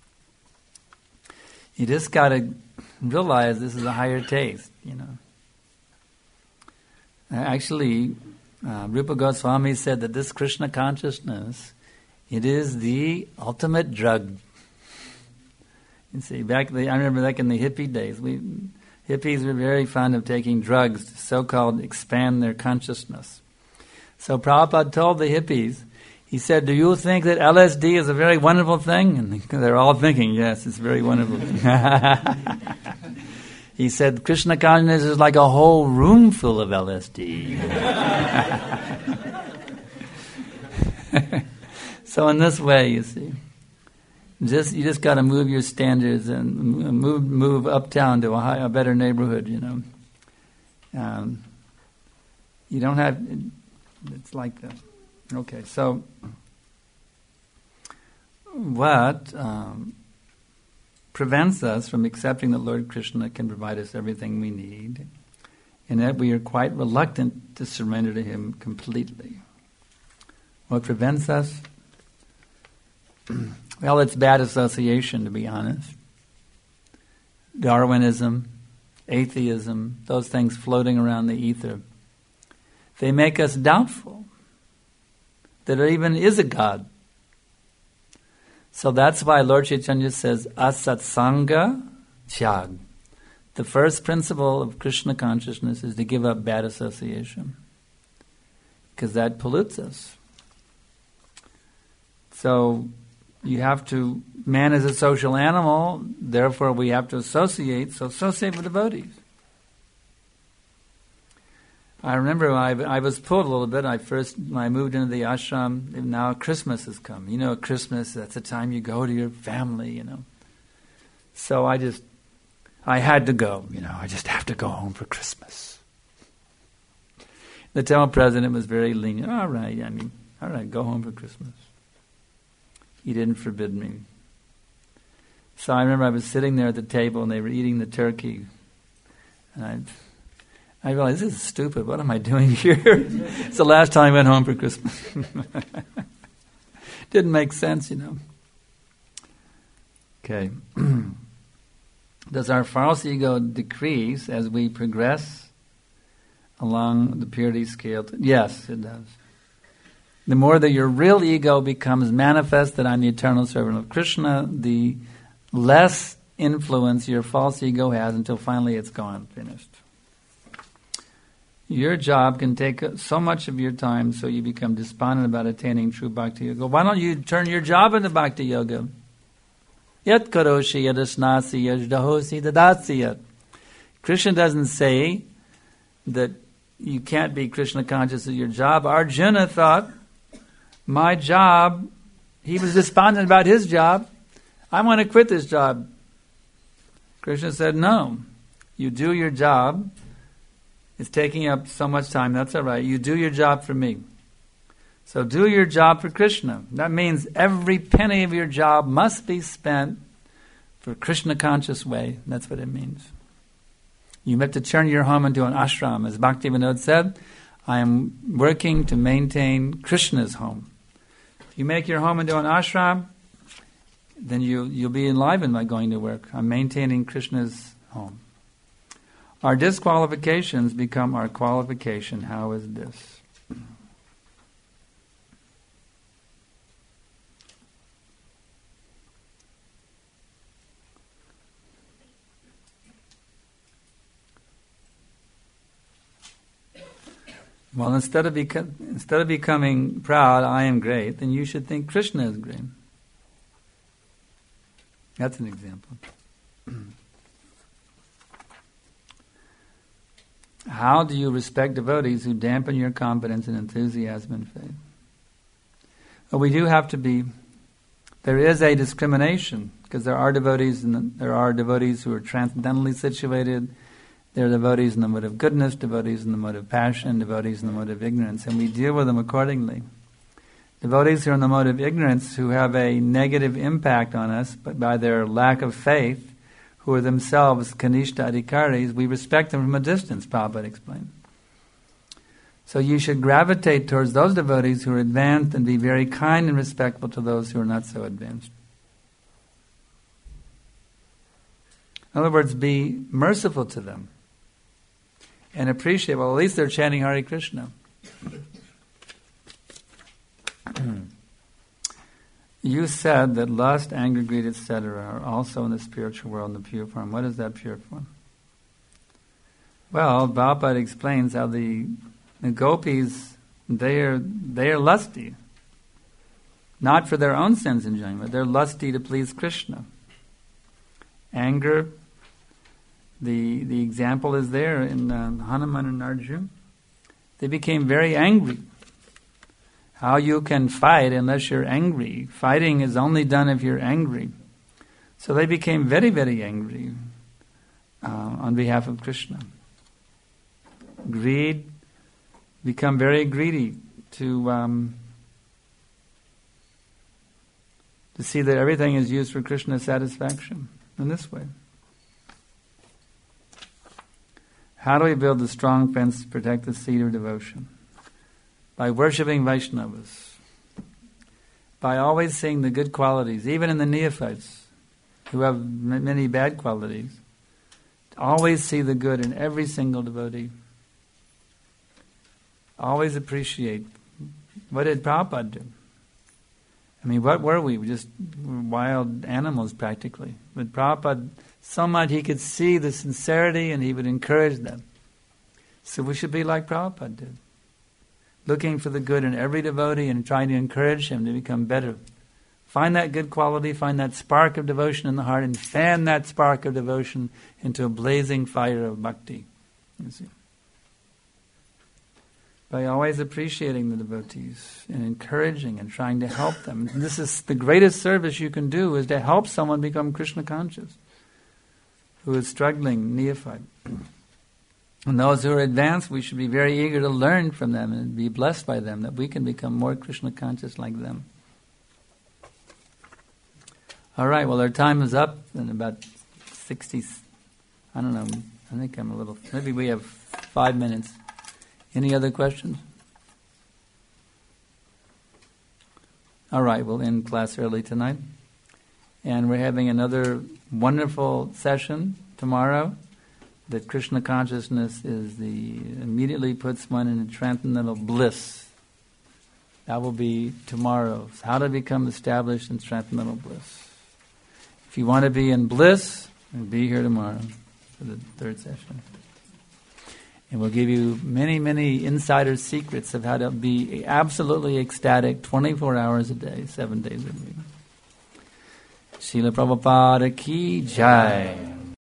You just got to realize this is a higher taste, Actually, Rupa Goswami said that this Krishna consciousness, it is the ultimate drug. You see, I remember back in the hippie days, hippies were very fond of taking drugs to so-called expand their consciousness. So Prabhupada told the hippies, he said, do you think that LSD is a very wonderful thing? And they're all thinking, yes, it's very wonderful. He said, Krishna consciousness is like a whole room full of LSD. So in this way, you see, you just got to move your standards and move uptown to a better neighborhood. You don't have. It's like that. Okay, so what prevents us from accepting that Lord Krishna can provide us everything we need, and that we are quite reluctant to surrender to Him completely? What prevents us? Well, it's bad association, to be honest. Darwinism, atheism, those things floating around the ether. They make us doubtful that there even is a God. So that's why Lord Chaitanya says, asatsanga tyag. The first principle of Krishna consciousness is to give up bad association, because that pollutes us. So you have to, man is a social animal, therefore we have to associate, so associate with devotees. I remember I was pulled a little bit. When I moved into the ashram, now Christmas has come. You know, Christmas, that's the time you go to your family, So I had to go, I just have to go home for Christmas. The temple president was very lenient. All right, go home for Christmas. He didn't forbid me. So I remember I was sitting there at the table and they were eating the turkey. And I realized, this is stupid. What am I doing here? It's the last time I went home for Christmas. Didn't make sense, Okay. Does our false ego decrease as we progress along the purity scale? Yes, it does. The more that your real ego becomes manifest that I'm the eternal servant of Krishna, the less influence your false ego has until finally it's gone, finished. Your job can take so much of your time so you become despondent about attaining true bhakti yoga. Why don't you turn your job into bhakti yoga? Yat karoshi yadasnasi yajdahosi dadatsi yat. Krishna doesn't say that you can't be Krishna conscious of your job. Arjuna thought, my job, he was despondent about his job. I want to quit this job. Krishna said, no, you do your job. It's taking up so much time, that's all right. You do your job for me. So do your job for Krishna. That means every penny of your job must be spent for Krishna conscious way. That's what it means. You have to turn your home into an ashram. As Bhaktivinoda said, I am working to maintain Krishna's home. If you make your home into an ashram, then you'll be enlivened by going to work. I'm maintaining Krishna's home. Our disqualifications become our qualification. How is this? Well, instead of becoming proud, I am great, then you should think Krishna is great. That's an example. How do you respect devotees who dampen your confidence and enthusiasm and faith? Well, we do have to be. There is a discrimination because there are devotees who are transcendentally situated. There are devotees in the mode of goodness, devotees in the mode of passion, devotees in the mode of ignorance, and we deal with them accordingly. Devotees who are in the mode of ignorance, who have a negative impact on us, but by their lack of faith, who are themselves kanishta adhikaris, we respect them from a distance, Prabhupada explained. So you should gravitate towards those devotees who are advanced and be very kind and respectful to those who are not so advanced. In other words, be merciful to them. And appreciate, well, at least they're chanting Hare Krishna. You said that lust, anger, greed, etc. are also in the spiritual world in the pure form. What is that pure form? Well, Prabhupada explains how the gopis, they are lusty. Not for their own sense enjoyment. They're lusty to please Krishna. Anger, the example is there in Hanuman and Arjuna. They became very angry. how you can fight unless you're angry. Fighting is only done if you're angry. So they became very, very angry on behalf of Krishna. Greed, become very greedy to see that everything is used for Krishna's satisfaction in this way. How do we build a strong fence to protect the seed of devotion? By worshipping Vaishnavas. By always seeing the good qualities, even in the neophytes who have many bad qualities. Always see the good in every single devotee. Always appreciate. What did Prabhupada do? I mean, what were we? Just wild animals practically. But Prabhupada, so much he could see the sincerity and he would encourage them. So we should be like Prabhupada did. Looking for the good in every devotee and trying to encourage him to become better. Find that good quality, find that spark of devotion in the heart and fan that spark of devotion into a blazing fire of bhakti. You see? By always appreciating the devotees and encouraging and trying to help them. And this is the greatest service you can do, is to help someone become Krishna conscious who is struggling, neophyte. And those who are advanced, we should be very eager to learn from them and be blessed by them, that we can become more Krishna conscious like them. All right, well, our time is up in about 60, I don't know, I think I'm a little, maybe we have 5 minutes. Any other questions? All right, we'll end class early tonight. And we're having another wonderful session tomorrow. That Krishna consciousness immediately puts one in a transcendental bliss. That will be tomorrow. How to become established in transcendental bliss. If you want to be in bliss, be here tomorrow for the third session. And we'll give you many, many insider secrets of how to be absolutely ecstatic 24 hours a day, 7 days a week. Srila Prabhupada ki jai.